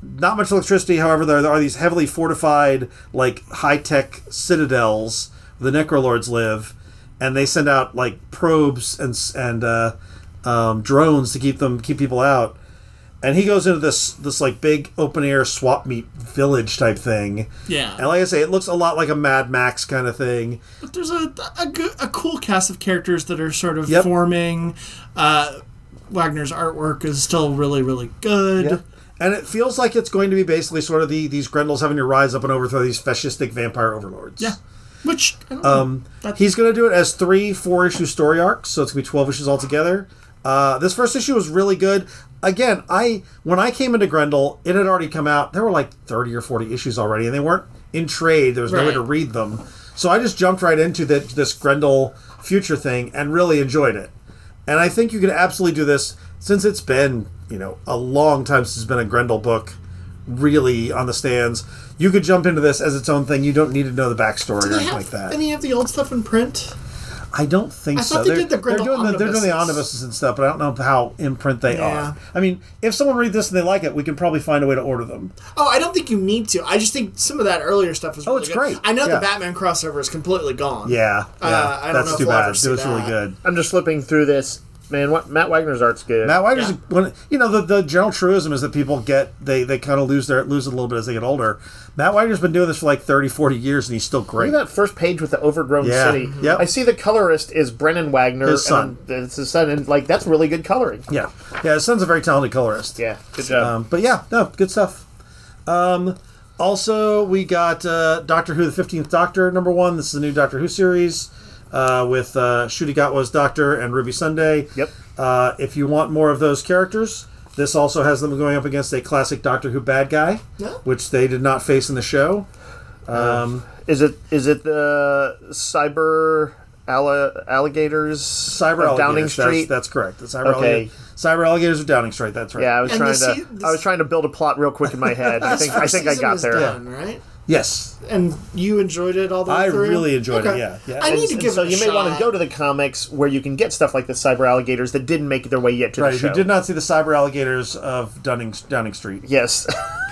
Speaker 2: not much electricity. However, there are these heavily fortified, like high-tech citadels where the Necrolords live, and they send out like probes and drones to keep people out. And he goes into this like big open-air swap meet village type thing.
Speaker 4: Yeah.
Speaker 2: And like I say, it looks a lot like a Mad Max kind of thing.
Speaker 4: But there's a cool cast of characters that are sort of forming. Wagner's artwork is still really, really good.
Speaker 2: Yep. And it feels like it's going to be basically sort of these Grendels having to rise up and overthrow these fascistic vampire overlords.
Speaker 4: Yeah. Which, I don't know.
Speaker 2: He's going to do it as 3 4-issue story arcs, so it's going to be 12 issues altogether. This first issue was really good. Again, when I came into Grendel, it had already come out. There were like 30 or 40 issues already, and they weren't in trade. There was no way to read them. So I just jumped right into this Grendel future thing and really enjoyed it. And I think you can absolutely do this since it's been, a long time since there's been a Grendel book really on the stands. You could jump into this as its own thing. You don't need to know the backstory or anything like that.
Speaker 4: Any of the old stuff in print?
Speaker 2: I don't think so.
Speaker 4: I thought they did the Grendel omnibuses.
Speaker 2: They're doing the omnibuses and stuff, but I don't know how in print they are. I mean, if someone reads this and they like it, we can probably find a way to order them.
Speaker 4: Oh, I don't think you need to. I just think some of that earlier stuff is really
Speaker 2: it's
Speaker 4: good.
Speaker 2: Great.
Speaker 4: I know the Batman crossover is completely gone.
Speaker 2: Yeah.
Speaker 4: I don't know if we'll ever see
Speaker 2: it was really good.
Speaker 3: I'm just flipping through this. Man, Matt Wagner's art's good.
Speaker 2: Matt Wagner's the general truism is that people they kind of lose it a little bit as they get older. Matt Wagner's been doing this for like 30, 40 years, and he's still great.
Speaker 3: Look at that first page with the overgrown city.
Speaker 2: Yep.
Speaker 3: I see the colorist is Brennan Wagner.
Speaker 2: His son.
Speaker 3: And it's his son, and like that's really good coloring.
Speaker 2: Yeah. His son's a very talented colorist.
Speaker 3: Yeah, good job.
Speaker 2: Good stuff. Also, we got Doctor Who: The 15th Doctor, #1. This is a new Doctor Who series. With Ncuti Gatwa's Doctor and Ruby Sunday.
Speaker 3: Yep.
Speaker 2: If you want more of those characters, this also has them going up against a classic Doctor Who bad guy, which they did not face in the show.
Speaker 3: Is it the cyber alligators?
Speaker 2: Cyber
Speaker 3: of Downing
Speaker 2: alligators,
Speaker 3: Street.
Speaker 2: That's correct. The cyber alligators of Downing Street. That's right.
Speaker 3: Yeah, I was trying to build a plot real quick in my head. I think I got there.
Speaker 4: Done, right?
Speaker 2: Yes.
Speaker 4: And you enjoyed it all the way through?
Speaker 2: I really enjoyed it, yeah.
Speaker 4: I need to give it a shot.
Speaker 3: So you may want to go to the comics where you can get stuff like the cyber alligators that didn't make their way yet to the show.
Speaker 2: Right, you did not see the cyber alligators of Downing Street.
Speaker 3: Yes.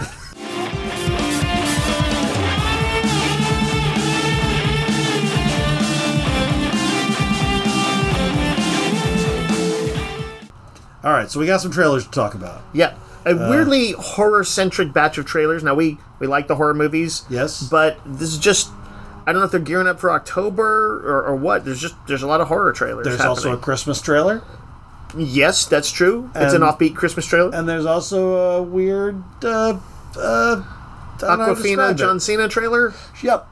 Speaker 2: All right, so we got some trailers to talk about.
Speaker 3: Yeah. A weirdly horror-centric batch of trailers. Now, we like the horror movies.
Speaker 2: Yes.
Speaker 3: But this is just... I don't know if they're gearing up for October or what. There's a lot of horror trailers
Speaker 2: There's
Speaker 3: happening.
Speaker 2: also a Christmas trailer.
Speaker 3: Yes, that's true. It's an offbeat Christmas trailer.
Speaker 2: And there's also a weird...
Speaker 3: Aquafina John Cena trailer?
Speaker 2: Yep.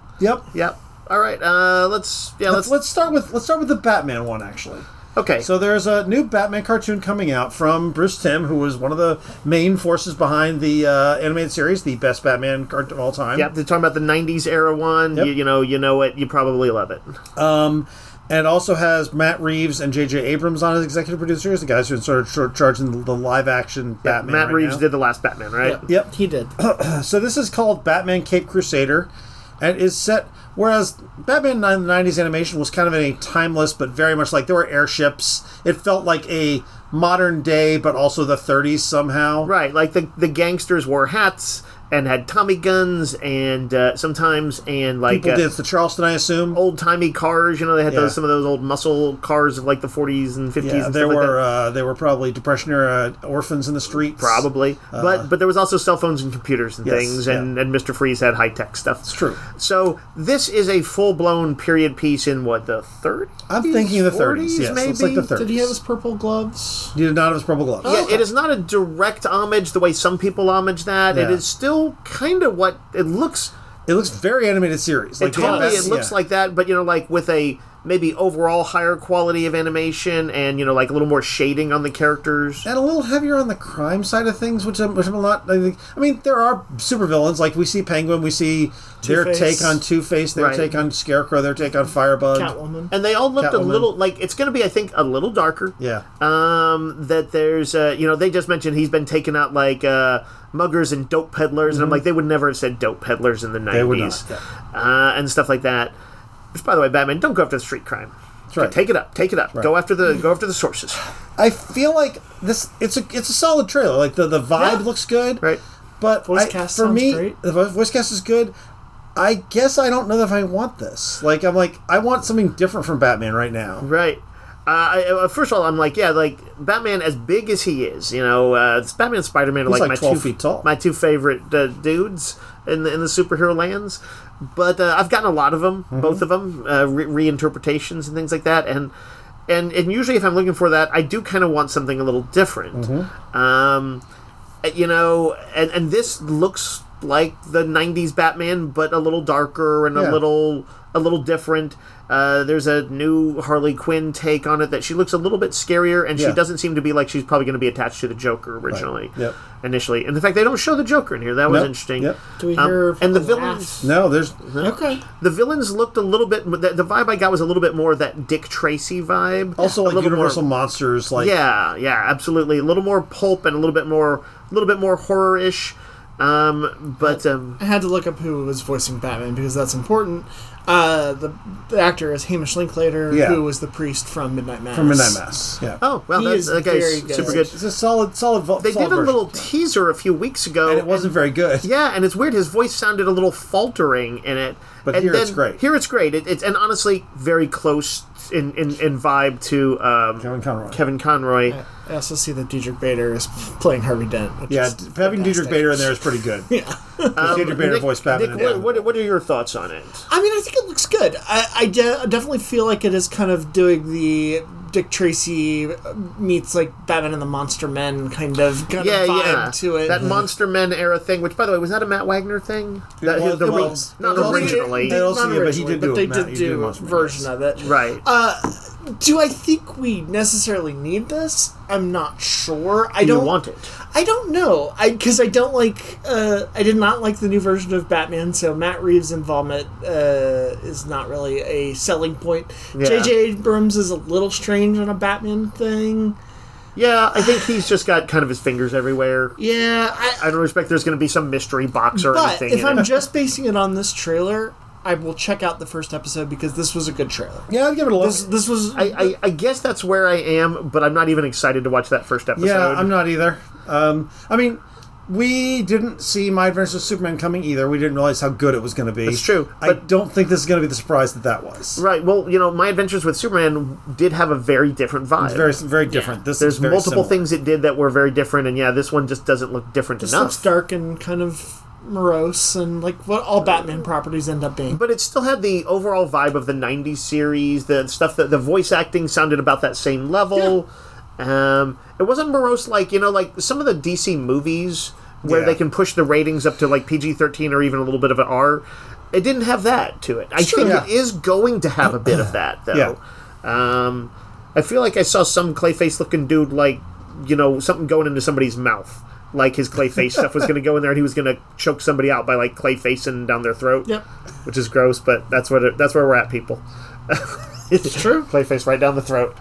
Speaker 3: All right, let's
Speaker 2: start with the Batman one, actually.
Speaker 3: Okay.
Speaker 2: So there's a new Batman cartoon coming out from Bruce Timm, who was one of the main forces behind the animated series, the best Batman cartoon of all time.
Speaker 3: Yep, they're talking about the 90s era one. Yep. You know it. You probably love it.
Speaker 2: And it also has Matt Reeves and J.J. Abrams on as executive producers, the guys who are sort of charging the live-action Batman.
Speaker 3: Matt Reeves did the last Batman, right?
Speaker 2: Yep.
Speaker 4: He did.
Speaker 2: So this is called Batman Caped Crusader, and is set... Whereas Batman in the 90s animation was kind of a timeless, but very much like there were airships. It felt like a modern day, but also the 30s somehow.
Speaker 3: Right, like the gangsters wore hats and had Tommy guns and sometimes like
Speaker 2: people danced to Charleston, I assume.
Speaker 3: Old timey cars, they had some of those old muscle cars of like the 40s and 50s.
Speaker 2: Yeah,
Speaker 3: and
Speaker 2: there
Speaker 3: were
Speaker 2: were probably Depression era orphans in the streets.
Speaker 3: Probably, but there was also cell phones and computers and things, and Mr. Freeze had high tech stuff.
Speaker 2: It's true.
Speaker 3: So this is a full blown period piece in what, the 30s?
Speaker 2: I'm thinking the 30s. Yes,
Speaker 3: maybe.
Speaker 2: It's like the 30s.
Speaker 4: Did he have his purple gloves?
Speaker 2: He did not have his purple gloves.
Speaker 3: Yeah, it is not a direct homage the way some people homage that.
Speaker 2: Yeah.
Speaker 3: It is still kind of what it looks.
Speaker 2: It looks very animated series.
Speaker 3: It looks like that, but like with a maybe overall higher quality of animation and like a little more shading on the characters
Speaker 2: and a little heavier on the crime side of things, which I'm not. I mean, there are supervillains like we see Penguin, we see their take on Two-Face, their take on Scarecrow, their take on Firebug,
Speaker 4: Catwoman,
Speaker 3: and they all looked a little like it's going to be, I think, a little darker.
Speaker 2: Yeah.
Speaker 3: That there's they just mentioned he's been taking out like muggers and dope peddlers, and I'm like, they would never have said dope peddlers in the 90s.
Speaker 2: They would not. Yeah.
Speaker 3: And stuff like that. Which, by the way, Batman, don't go after the street crime.
Speaker 2: That's right.
Speaker 3: Take it up. Right. Go after the sources.
Speaker 2: I feel like this. It's a solid trailer. Like the vibe looks good.
Speaker 3: Right.
Speaker 2: But
Speaker 4: Voice cast
Speaker 2: for
Speaker 4: sounds
Speaker 2: me,
Speaker 4: great.
Speaker 2: the voice cast is good. I guess I don't know if I want this. Like, I want something different from Batman right now.
Speaker 3: Right. First of all, I'm like, yeah, like Batman, as big as he is, Batman and Spider-Man are
Speaker 2: He's
Speaker 3: like
Speaker 2: like 12 feet tall.
Speaker 3: my two favorite dudes in the superhero lands. But I've gotten a lot of them, both of them, reinterpretations and things like that, and usually if I'm looking for that, I do kind of want something a little different. And this looks like the 90s Batman, but a little darker and a little different. There's a new Harley Quinn take on it that she looks a little bit scarier, and she doesn't seem to be like she's probably going to be attached to the Joker originally.
Speaker 2: Right. Yep.
Speaker 3: Initially. And the fact they don't show the Joker in here, that was interesting.
Speaker 2: Yep.
Speaker 4: Do we hear
Speaker 3: and the
Speaker 4: a
Speaker 3: villains...
Speaker 2: No, there's...
Speaker 4: Okay.
Speaker 3: The villains looked a little bit... The vibe I got was a little bit more of that Dick Tracy vibe.
Speaker 2: Also, like Universal
Speaker 3: more,
Speaker 2: Monsters, like...
Speaker 3: Yeah, absolutely. A little more pulp and a little bit more horror-ish. I
Speaker 4: had to look up who was voicing Batman because that's important. The actor is Hamish Linklater, who was the priest from Midnight Mass.
Speaker 2: From Midnight Mass, yeah.
Speaker 3: Oh, well, that guy's super good.
Speaker 2: It's a solid
Speaker 3: They did a little teaser a few weeks ago.
Speaker 2: And it wasn't very good.
Speaker 3: Yeah, and it's weird. His voice sounded a little faltering in it.
Speaker 2: But here it's great.
Speaker 3: Here it's great. It's and honestly, very close in vibe to Kevin Conroy.
Speaker 4: I also see that Diedrich Bader is playing Harvey Dent.
Speaker 2: Having Diedrich Bader in there is pretty good.
Speaker 4: Yeah.
Speaker 2: Diedrich Bader voiced Batman.
Speaker 3: Nick, what are your thoughts on it?
Speaker 4: I mean, I think it looks good. I definitely feel like it is kind of doing the Dick Tracy meets like Batman and the Monster Men kind of vibe to it.
Speaker 3: That Monster Men era thing, which by the way, was that a Matt Wagner thing?
Speaker 2: Not originally.
Speaker 4: But he did do a version of it.
Speaker 3: Right.
Speaker 4: Do I think we necessarily need this? I'm not sure.
Speaker 3: Do you want it?
Speaker 4: I don't know. Because I don't like. I did not like the new version of Batman, so Matt Reeves' involvement is not really a selling point.
Speaker 3: Yeah.
Speaker 4: J.J. Abrams is a little strange on a Batman thing.
Speaker 3: Yeah, I think he's just got kind of his fingers everywhere.
Speaker 4: Yeah,
Speaker 3: I don't expect there's going to be some mystery box or anything.
Speaker 4: But if I'm just basing it on this trailer, I will check out the first episode because this was a good trailer.
Speaker 2: Yeah, I'd give it a look.
Speaker 4: This was.
Speaker 3: I guess that's where I am, but I'm not even excited to watch that first episode.
Speaker 2: Yeah, I'm not either. I mean, we didn't see My Adventures with Superman coming either. We didn't realize how good it was going to be.
Speaker 3: That's true.
Speaker 2: I don't think this is going to be the surprise that was.
Speaker 3: Right. Well, My Adventures with Superman did have a very different vibe.
Speaker 2: It's very, very different.
Speaker 3: Yeah. There's multiple things it did that were very different, and this one just doesn't look different enough.
Speaker 4: It looks dark and kind of morose and like what all Batman properties end up being.
Speaker 3: But it still had the overall vibe of the 90s series, the stuff that the voice acting sounded about that same level. Yeah. It wasn't morose like some of the DC movies where they can push the ratings up to like PG-13 or even a little bit of an R. It didn't have that to it. I think it is going to have a bit of that though. Yeah. I feel like I saw some Clayface looking dude like something going into somebody's mouth. Like his Clayface stuff was going to go in there and he was going to choke somebody out by like Clayfacing down their throat.
Speaker 4: Yep.
Speaker 3: Which is gross, but that's where we're at, people.
Speaker 4: It's true.
Speaker 3: Clayface right down the throat.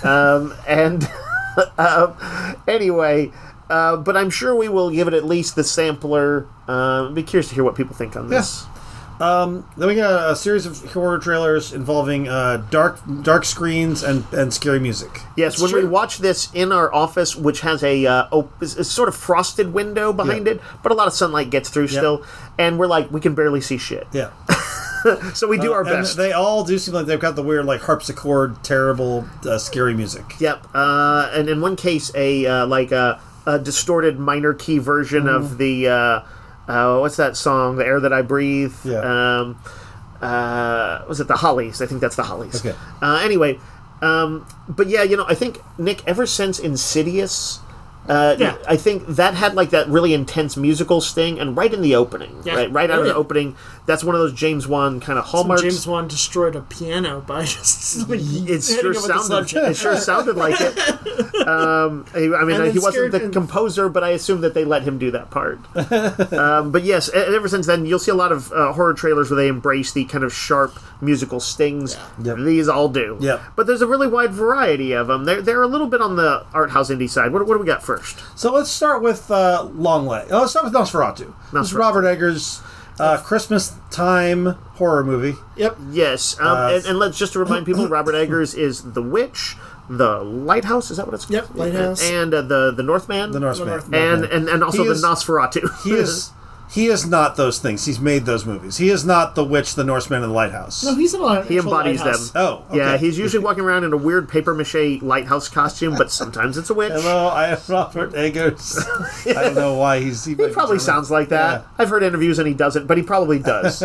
Speaker 3: Anyway, but I'm sure we will give it at least the sampler. Be curious to hear what people think on this.
Speaker 2: Then we got a series of horror trailers involving dark screens and scary music.
Speaker 3: Yes, when we watch this in our office, which has a sort of frosted window behind it, but a lot of sunlight gets through still, and we're like, we can barely see shit.
Speaker 2: Yeah.
Speaker 3: So we do our best.
Speaker 2: They all do seem like they've got the weird, like, harpsichord, terrible, scary music.
Speaker 3: Yep. And in one case, a distorted minor key version of the... what's that song? The Air That I Breathe.
Speaker 2: Yeah.
Speaker 3: Was it the Hollies? I think that's the Hollies.
Speaker 2: Okay.
Speaker 3: Anyway, but yeah, I think Nick, ever since Insidious, I think that had like that really intense musical sting, and right in the opening, right out of the opening, that's one of those James Wan kind of hallmarks.
Speaker 4: James Wan destroyed a piano by just like,
Speaker 3: it sure sounded like it. I mean, he wasn't the composer, but I assume that they let him do that part. But yes, ever since then, you'll see a lot of horror trailers where they embrace the kind of sharp musical stings. Yeah. Yep. These all do.
Speaker 2: Yep.
Speaker 3: But there's a really wide variety of them. They're a little bit on the art house indie side. What do we got first?
Speaker 2: So let's start with Longleg. Let's start with Nosferatu. This is Robert Eggers' Christmas time horror movie.
Speaker 4: Yep.
Speaker 3: Yes. And let's just to remind people, Robert Eggers is The Witch, The Lighthouse, is that what it's called?
Speaker 4: Yep, Lighthouse.
Speaker 3: And the Northman.
Speaker 2: The Northman.
Speaker 3: And also the Nosferatu.
Speaker 2: He is not those things. He's made those movies. He is not the Witch, the Norseman, and the Lighthouse.
Speaker 4: No, he's an
Speaker 3: He embodies
Speaker 4: lighthouse.
Speaker 3: them.
Speaker 2: Oh, okay.
Speaker 3: Yeah, he's usually walking around in a weird papier-mâché lighthouse costume, but sometimes it's a witch.
Speaker 2: Hello, I am Robert Eggers. I don't know why he
Speaker 3: Probably sounds like that.
Speaker 2: Yeah.
Speaker 3: I've heard interviews and he doesn't, but he probably does.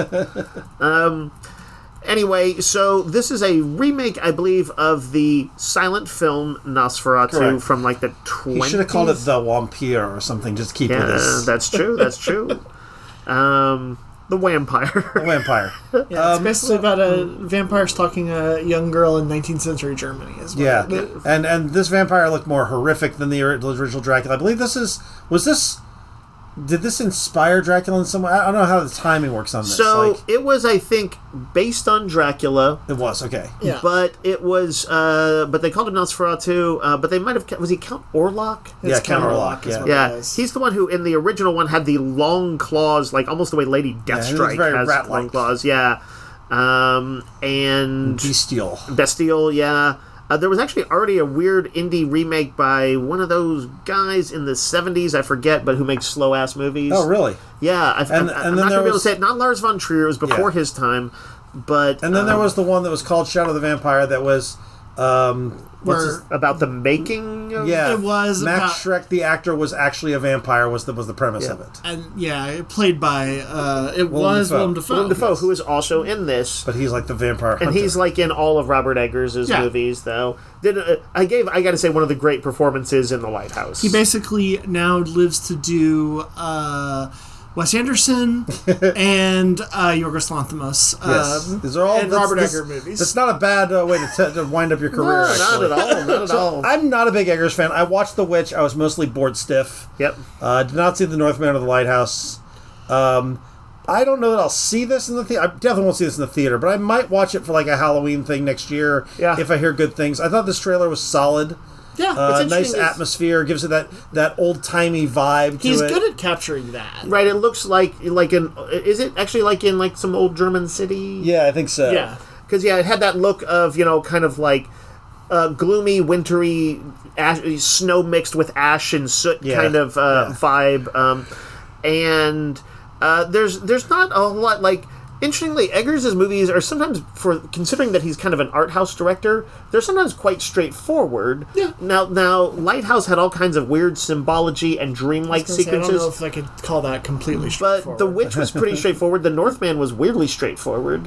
Speaker 3: Anyway, so this is a remake, I believe, of the silent film Nosferatu
Speaker 2: Correct.
Speaker 3: from like the 20s.
Speaker 2: He should have called it The Vampire or something. Just keep with this.
Speaker 3: That's true. That's true. The Vampire.
Speaker 2: The Vampire.
Speaker 4: Yeah, it's basically about a vampire stalking a young girl in 19th century Germany. Is what
Speaker 2: Yeah,
Speaker 4: it is.
Speaker 2: and this vampire looked more horrific than the original Dracula. I believe did this inspire Dracula in some way? I don't know how the timing works on this.
Speaker 3: So it was, I think, based on Dracula.
Speaker 2: It was, okay.
Speaker 4: Yeah.
Speaker 3: But it was, but they called him Nosferatu. But they might have, was he Count Orlok?
Speaker 2: Yeah,
Speaker 4: It's
Speaker 2: Count
Speaker 4: Orlok,
Speaker 2: Orlok,
Speaker 4: is
Speaker 2: yeah.
Speaker 4: what it
Speaker 3: Yeah,
Speaker 4: is.
Speaker 3: he's the one who, in the original one, had the long claws, like almost the way Lady
Speaker 2: he was
Speaker 3: Deathstrike
Speaker 2: very
Speaker 3: has
Speaker 2: rat-like.
Speaker 3: long claws. Yeah. And
Speaker 2: Bestial.
Speaker 3: Bestial, yeah. There was actually already a weird indie remake by one of those guys in the 70s, I forget, but who makes slow-ass movies.
Speaker 2: Oh, really?
Speaker 3: Yeah, I'm
Speaker 2: then
Speaker 3: not going
Speaker 2: there
Speaker 3: to be able to
Speaker 2: was-
Speaker 3: say it. Not Lars von Trier, it was before his time, but...
Speaker 2: And then there was the one that was called Shadow of the Vampire that was...
Speaker 4: Where
Speaker 3: about the making of...
Speaker 2: Yeah,
Speaker 4: It was
Speaker 2: Max
Speaker 4: about-
Speaker 2: Schreck, the actor, was actually a vampire. Was the premise of it?
Speaker 4: And it played by it was
Speaker 2: Dafoe.
Speaker 4: Willem Dafoe.
Speaker 3: Willem Dafoe, who is also in this.
Speaker 2: But he's like the vampire hunter.
Speaker 3: And he's like in all of Robert Eggers' movies, though. I got to say, one of the great performances in The Lighthouse.
Speaker 4: He basically now lives to do Wes Anderson and Yorgos Lanthimos.
Speaker 2: Yes, these are all
Speaker 4: and Robert Eggers movies.
Speaker 2: That's not a bad way to wind up your career.
Speaker 3: No,
Speaker 2: actually.
Speaker 3: not at all. Not at all.
Speaker 2: I'm not a big Eggers fan. I watched The Witch. I was mostly bored stiff.
Speaker 3: Yep.
Speaker 2: Did not see The Northman or The Lighthouse. I don't know that I'll see this in the theater. I definitely won't see this in the theater, but I might watch it for like a Halloween thing next year if I hear good things. I thought this trailer was solid.
Speaker 4: Yeah,
Speaker 3: what's
Speaker 2: Nice
Speaker 3: interesting is-
Speaker 2: atmosphere, gives it that old timey vibe to
Speaker 4: he's
Speaker 2: it.
Speaker 4: good at capturing that.
Speaker 3: Right, it looks like in... Is it actually like in like some old German city?
Speaker 2: Yeah, I think so.
Speaker 4: Yeah.
Speaker 3: Because, it had that look of, kind of like gloomy, wintry, snow mixed with ash and soot kind of vibe. And there's not a whole lot, like... Interestingly, Eggers' movies are sometimes, for considering that he's kind of an art house director, they're sometimes quite straightforward.
Speaker 4: Yeah.
Speaker 3: Now, Lighthouse had all kinds of weird symbology and dreamlike
Speaker 4: I don't
Speaker 3: sequences.
Speaker 4: know if I could call that completely
Speaker 3: But
Speaker 4: straightforward.
Speaker 3: The Witch was pretty straightforward. The Northman was weirdly straightforward.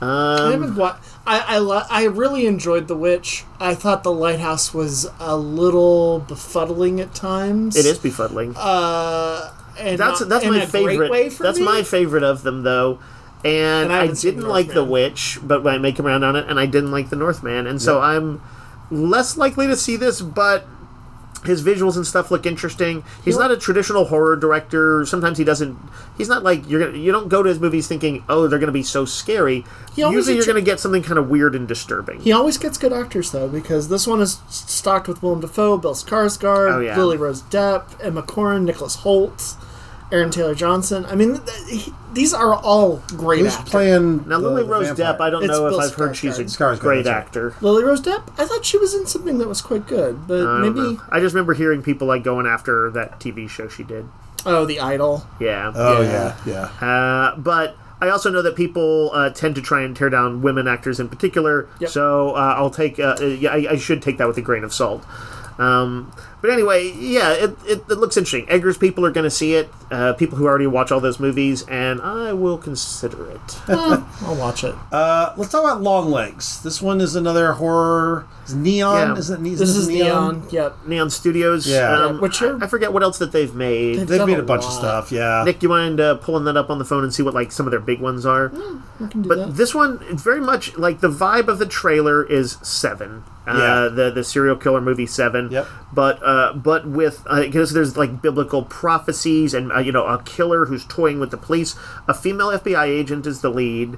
Speaker 4: I really enjoyed The Witch. I thought The Lighthouse was a little befuddling at times.
Speaker 3: It is befuddling.
Speaker 4: And
Speaker 3: That's
Speaker 4: not
Speaker 3: my
Speaker 4: in a great
Speaker 3: favorite.
Speaker 4: way for
Speaker 3: That's
Speaker 4: me.
Speaker 3: my favorite of them, though. And
Speaker 4: I
Speaker 3: I
Speaker 4: haven't seen
Speaker 3: didn't
Speaker 4: The
Speaker 3: like The
Speaker 4: Northman.
Speaker 3: Witch, but when I may come around on it, and I didn't like The Northman, and so I'm less likely to see this. But his visuals and stuff look interesting. He's not a traditional horror director. Sometimes he doesn't. He's not like you don't go to his movies thinking, oh, they're going to be so scary. Usually, you're going to get something kind of weird and disturbing.
Speaker 4: He always gets good actors, though, because this one is stocked with Willem Dafoe, Bill Skarsgård,
Speaker 3: Oh, yeah.
Speaker 4: Lily Rose Depp, Emma Corrin, Nicholas Hoult, Aaron Taylor Johnson. I mean, these are all great
Speaker 2: Who's
Speaker 4: actors.
Speaker 2: playing
Speaker 3: Now, Lily Rose
Speaker 2: vampire?
Speaker 3: Depp, I don't
Speaker 4: It's
Speaker 3: know if
Speaker 4: Bill
Speaker 3: I've heard she's a
Speaker 2: Skarsgård,
Speaker 3: great
Speaker 2: that's right.
Speaker 3: actor.
Speaker 4: Lily Rose Depp? I thought she was in something that was quite good, but
Speaker 3: I don't
Speaker 4: maybe...
Speaker 3: know. I just remember hearing people like going after that TV show she did.
Speaker 4: Oh, The Idol.
Speaker 3: Yeah.
Speaker 2: Oh
Speaker 4: Yeah.
Speaker 2: yeah.
Speaker 3: But I also know that people tend to try and tear down women actors in particular.
Speaker 4: Yep.
Speaker 3: So I'll take. I should take that with a grain of salt. But anyway, yeah, it looks interesting. Eggers people are going to see it. People who already watch all those movies, and I will consider it.
Speaker 4: I'll watch it.
Speaker 2: Let's talk about Longlegs. This one is another horror. Is Neon?
Speaker 3: Yeah.
Speaker 2: Isn't it?
Speaker 4: This is Neon. Yep.
Speaker 3: Neon Studios.
Speaker 2: Yeah.
Speaker 4: Which are-
Speaker 3: I forget what else that they've made.
Speaker 4: They've
Speaker 2: They've
Speaker 4: done
Speaker 2: made
Speaker 4: a
Speaker 2: a bunch of
Speaker 4: lot.
Speaker 2: stuff. Yeah.
Speaker 3: Nick, you mind pulling that up on the phone and see what like some of their big ones are?
Speaker 4: We can do
Speaker 3: But
Speaker 4: that.
Speaker 3: this one, it's very much like the vibe of the trailer is Seven,
Speaker 2: Yeah.
Speaker 3: the serial killer movie Seven.
Speaker 2: Yep.
Speaker 3: But with because there's like biblical prophecies and a killer who's toying with the police. A female FBI agent is the lead,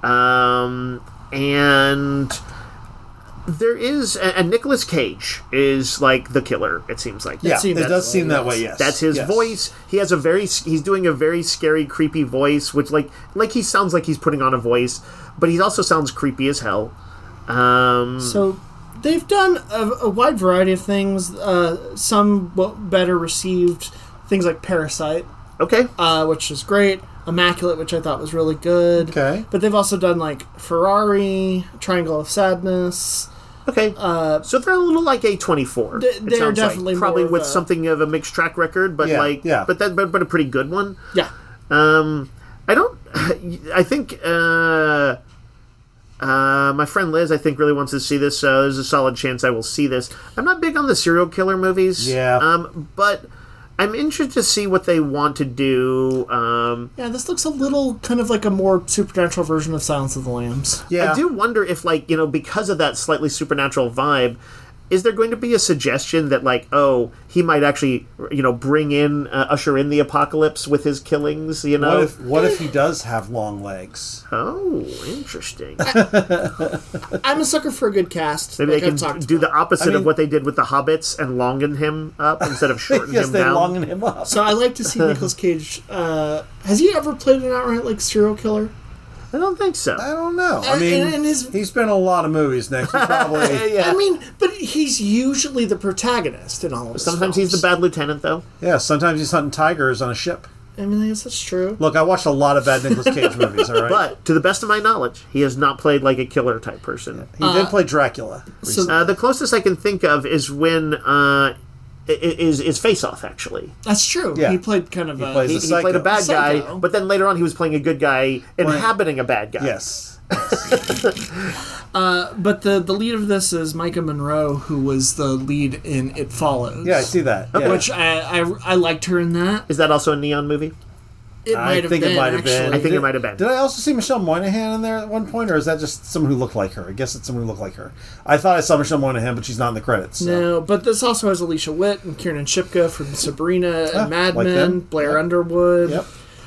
Speaker 3: and there is and Nicolas Cage is like the killer. It seems like
Speaker 2: Yeah,
Speaker 4: seems
Speaker 2: it
Speaker 4: that
Speaker 2: does
Speaker 4: way,
Speaker 2: seem that
Speaker 4: yes.
Speaker 2: way. Yes,
Speaker 3: That's his
Speaker 2: Yes.
Speaker 3: voice. He has he's doing a very scary, creepy voice, which like he sounds like he's putting on a voice, but he also sounds creepy as hell.
Speaker 4: So, They've done a wide variety of things. Some better received. Things like Parasite.
Speaker 3: Okay.
Speaker 4: Which is great. Immaculate, which I thought was really good.
Speaker 2: Okay.
Speaker 4: But they've also done like Ferrari, Triangle of Sadness.
Speaker 3: Okay. So they're a little like A24.
Speaker 4: They're definitely
Speaker 3: probably
Speaker 4: more
Speaker 3: with
Speaker 4: of a,
Speaker 3: something of a mixed track record, but but a pretty good one.
Speaker 4: Yeah.
Speaker 3: I think my friend Liz, I think, really wants to see this, so there's a solid chance I will see this. I'm not big on the serial killer movies.
Speaker 2: Yeah.
Speaker 3: But I'm interested to see what they want to do.
Speaker 4: This looks a little kind of like a more supernatural version of Silence of the Lambs.
Speaker 2: Yeah.
Speaker 3: I do wonder if, because of that slightly supernatural vibe, is there going to be a suggestion that, he might actually, bring in, usher in the apocalypse with his killings,
Speaker 2: What if he does have long legs?
Speaker 3: Oh, interesting.
Speaker 4: I'm a sucker for a good cast.
Speaker 3: Maybe they can do the opposite of what they did with the Hobbits and longen him up instead of shorten him down.
Speaker 2: Longen him up.
Speaker 4: So I like to see Nicolas Cage. Has he ever played an outright, serial killer?
Speaker 3: I don't think so.
Speaker 2: I don't know. He's been in a lot of movies, Nick. He probably...
Speaker 3: Yeah.
Speaker 4: But he's usually the protagonist in all of his
Speaker 3: Sometimes
Speaker 4: films.
Speaker 3: he's the bad lieutenant, though.
Speaker 2: Yeah, sometimes he's hunting tigers on a ship.
Speaker 4: I guess that's true.
Speaker 2: Look, I watched a lot of bad Nicolas Cage movies, all right?
Speaker 3: But, to the best of my knowledge, he has not played like a killer-type person.
Speaker 2: He did play Dracula.
Speaker 3: The closest I can think of is when... is Face Off, actually.
Speaker 4: That's true.
Speaker 2: Yeah.
Speaker 4: He played kind of
Speaker 2: plays
Speaker 3: He played a bad guy,
Speaker 4: Psycho.
Speaker 3: but then later on he was playing a good guy inhabiting a bad guy.
Speaker 2: Yes.
Speaker 4: But the lead of this is Micah Monroe, who was the lead in It Follows.
Speaker 2: Yeah, I see that. Yeah.
Speaker 4: Which I liked her in that.
Speaker 3: Is that also a Neon movie?
Speaker 4: It might have been, actually.
Speaker 3: I think it might have been.
Speaker 2: Did I also see Michelle Monaghan in there at one point, or is that just someone who looked like her? I guess it's someone who looked like her. I thought I saw Michelle Monaghan, but she's not in the credits. So.
Speaker 4: No, but this also has Alicia Witt and Kiernan Shipka from Sabrina and Mad
Speaker 2: like
Speaker 4: Men,
Speaker 2: them.
Speaker 4: Blair Underwood.
Speaker 2: Yep.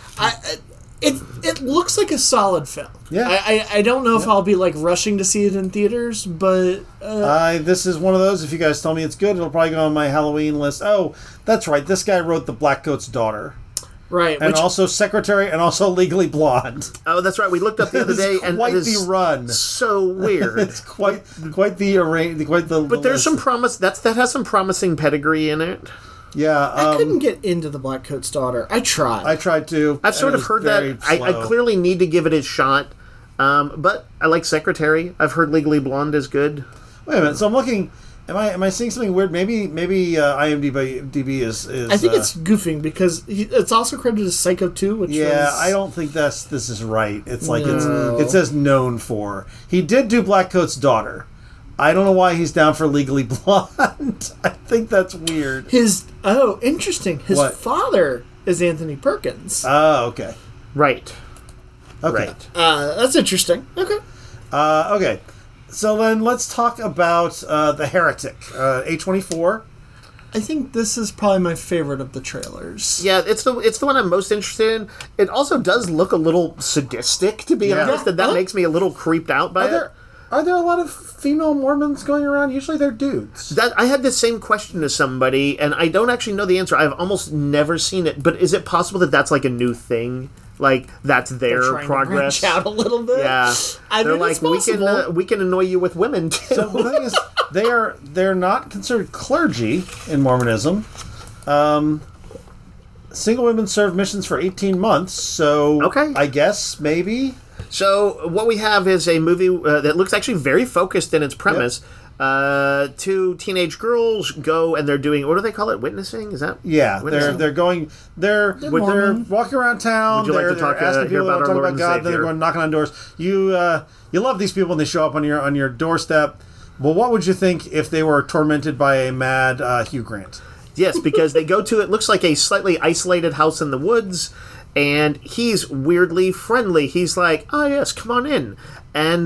Speaker 4: It looks like a solid film.
Speaker 2: Yeah.
Speaker 4: I don't know if I'll be rushing to see it in theaters, but
Speaker 2: this is one of those. If you guys tell me it's good, it'll probably go on my Halloween list. Oh, that's right. This guy wrote The Blackcoat's Daughter.
Speaker 4: right,
Speaker 2: And also Secretary, and also Legally Blonde.
Speaker 3: Oh, that's right. We looked up the other day, and
Speaker 2: quite
Speaker 3: it is
Speaker 2: the run.
Speaker 3: so weird.
Speaker 2: It's quite the.
Speaker 3: But there's some promise. That has some promising pedigree in it.
Speaker 2: Yeah,
Speaker 4: I couldn't get into The Blackcoat's Daughter. I tried.
Speaker 2: I tried to.
Speaker 3: I've sort of heard that. I clearly need to give it a shot. But I like Secretary. I've heard Legally Blonde is good.
Speaker 2: Wait a minute. So I'm looking. Am I seeing something weird? Maybe IMDb is.
Speaker 4: I think it's goofing because it's also credited as Psycho 2, which
Speaker 2: I don't think this is right. It's like it says known for. He did do Blackcoat's Daughter. I don't know why he's down for Legally Blonde. I think that's weird.
Speaker 4: Interesting. His father is Anthony Perkins.
Speaker 2: Oh, okay.
Speaker 3: Right.
Speaker 2: Okay.
Speaker 3: Right.
Speaker 4: That's interesting. Okay.
Speaker 2: Okay. So then let's talk about The Heretic, A24.
Speaker 4: I think this is probably my favorite of the trailers.
Speaker 3: Yeah, it's the one I'm most interested in. It also does look a little sadistic, to be honest, and that makes me a little creeped out by it.
Speaker 2: Are there a lot of female Mormons going around? Usually they're dudes.
Speaker 3: I had the same question to somebody, and I don't actually know the answer. I've almost never seen it, but is it possible that that's like a new thing? Like that's their progress?
Speaker 4: To branch out a little bit.
Speaker 3: Yeah, they're like we can annoy you with women too.
Speaker 2: So the thing is, they're not considered clergy in Mormonism. Single women serve missions for 18 months. So I guess maybe.
Speaker 3: So what we have is a movie that looks actually very focused in its premise. Yep. Two teenage girls go and they're doing, what do they call it? Witnessing? Is that?
Speaker 2: Yeah, they're walking around town.
Speaker 3: Would you like to talk
Speaker 2: asking people
Speaker 3: about our Lord and
Speaker 2: God.
Speaker 3: Savior?
Speaker 2: They're going knocking on doors. You love these people and they show up on your doorstep. Well, what would you think if they were tormented by a mad Hugh Grant?
Speaker 3: Yes, because they go to, it looks like a slightly isolated house in the woods. And he's weirdly friendly. He's like, "Oh yes, come on in." And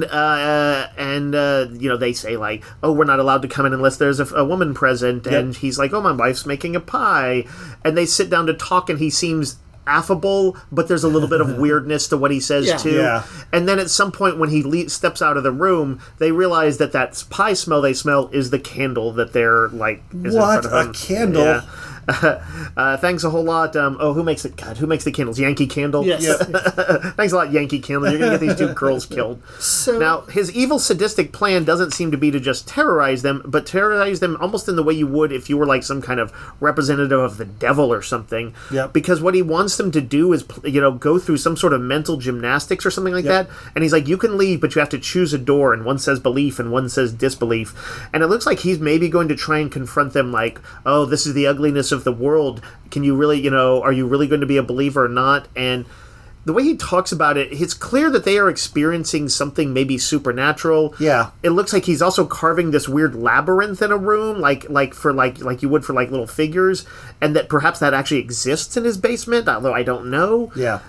Speaker 3: they say like, "Oh, we're not allowed to come in unless there's a woman present." Yep. And he's like, "Oh, my wife's making a pie." And they sit down to talk, and he seems affable, but there's a little bit of weirdness to what he says too. Yeah. And then at some point, when he steps out of the room, they realize that pie smell they smell is the candle that they're like. Is
Speaker 2: what
Speaker 3: in front of
Speaker 2: a candle!
Speaker 3: Yeah. Thanks a whole lot. Who makes it? God, who makes the candles? Yankee Candle?
Speaker 4: Yes.
Speaker 3: Thanks a lot, Yankee Candle. You're going to get these two girls killed.
Speaker 4: So,
Speaker 3: now, his evil, sadistic plan doesn't seem to be to just terrorize them, but terrorize them almost in the way you would if you were like some kind of representative of the devil or something.
Speaker 2: Yep.
Speaker 3: Because what he wants them to do is, go through some sort of mental gymnastics or something like that. And he's like, you can leave, but you have to choose a door, and one says belief and one says disbelief. And it looks like he's maybe going to try and confront them like, oh, this is the ugliness of the world. Can you really, are you really going to be a believer or not? And the way he talks about it, it's clear that they are experiencing something maybe supernatural.
Speaker 2: Yeah.
Speaker 3: It looks like he's also carving this weird labyrinth in a room, like you would for like little figures, and that perhaps that actually exists in his basement, although I don't know.
Speaker 2: Yeah.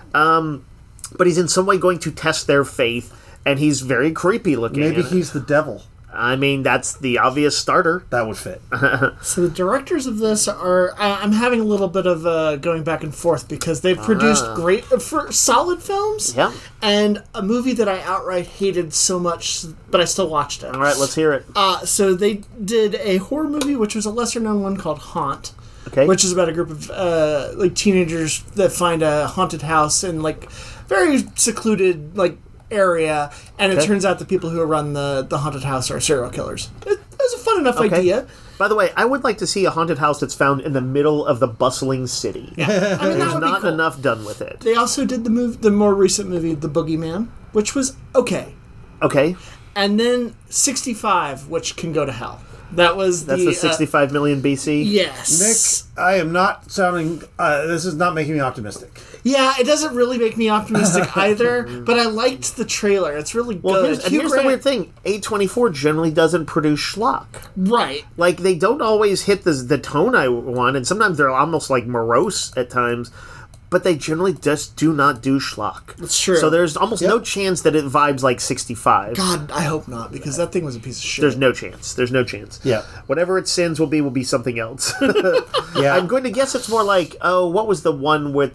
Speaker 3: But he's in some way going to test their faith, and he's very creepy looking.
Speaker 2: Maybe he's the devil.
Speaker 3: I mean, that's the obvious starter.
Speaker 2: That would fit.
Speaker 4: So the directors of this are... I'm having a little bit of going back and forth because they've produced great... solid films.
Speaker 3: Yeah.
Speaker 4: And a movie that I outright hated so much, but I still watched it.
Speaker 3: All right, let's hear it.
Speaker 4: So they did a horror movie, which was a lesser-known one called Haunt.
Speaker 3: Okay.
Speaker 4: Which is about a group of teenagers that find a haunted house in very secluded area, and it turns out the people who run the haunted house are serial killers. It was a fun enough idea.
Speaker 3: By the way, I would like to see a haunted house that's found in the middle of the bustling city.
Speaker 4: Yeah. I mean,
Speaker 3: there's not enough done with it.
Speaker 4: They also did the more recent movie, The Boogeyman, which was okay.
Speaker 3: Okay.
Speaker 4: And then 65, which can go to hell. That's
Speaker 3: the 65 million BC?
Speaker 4: Yes.
Speaker 2: Nick, I am not sounding... this is not making me optimistic.
Speaker 4: Yeah, it doesn't really make me optimistic either, but I liked the trailer. It's really good.
Speaker 3: Here's the weird thing. A24 generally doesn't produce schlock.
Speaker 4: Right.
Speaker 3: Like, they don't always hit the tone I want, and sometimes they're almost, morose at times, but they generally just do not do schlock.
Speaker 4: That's true.
Speaker 3: So there's almost no chance that it vibes like 65.
Speaker 4: God, I hope not, because that thing was a piece of shit.
Speaker 3: There's no chance. There's no chance.
Speaker 2: Yeah.
Speaker 3: Whatever its sins will be something else.
Speaker 2: Yeah.
Speaker 3: I'm going to guess it's more like, what was the one with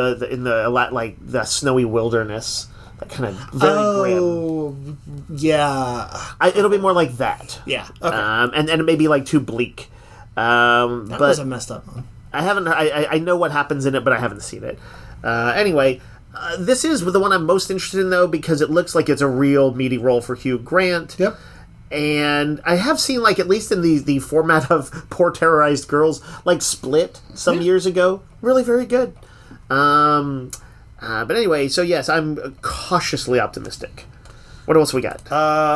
Speaker 3: the snowy wilderness? That kind of very grim.
Speaker 4: Yeah.
Speaker 3: It'll be more like that.
Speaker 4: Yeah. Okay.
Speaker 3: And it may be too bleak.
Speaker 4: That was a messed up one.
Speaker 3: I haven't. I know what happens in it, but I haven't seen it. Anyway, this is the one I'm most interested in, though, because it looks like it's a real meaty role for Hugh Grant.
Speaker 2: Yep.
Speaker 3: And I have seen, at least in the format of Poor Terrorized Girls, Split some years ago. Really very good. But anyway, so yes, I'm cautiously optimistic. What else we got?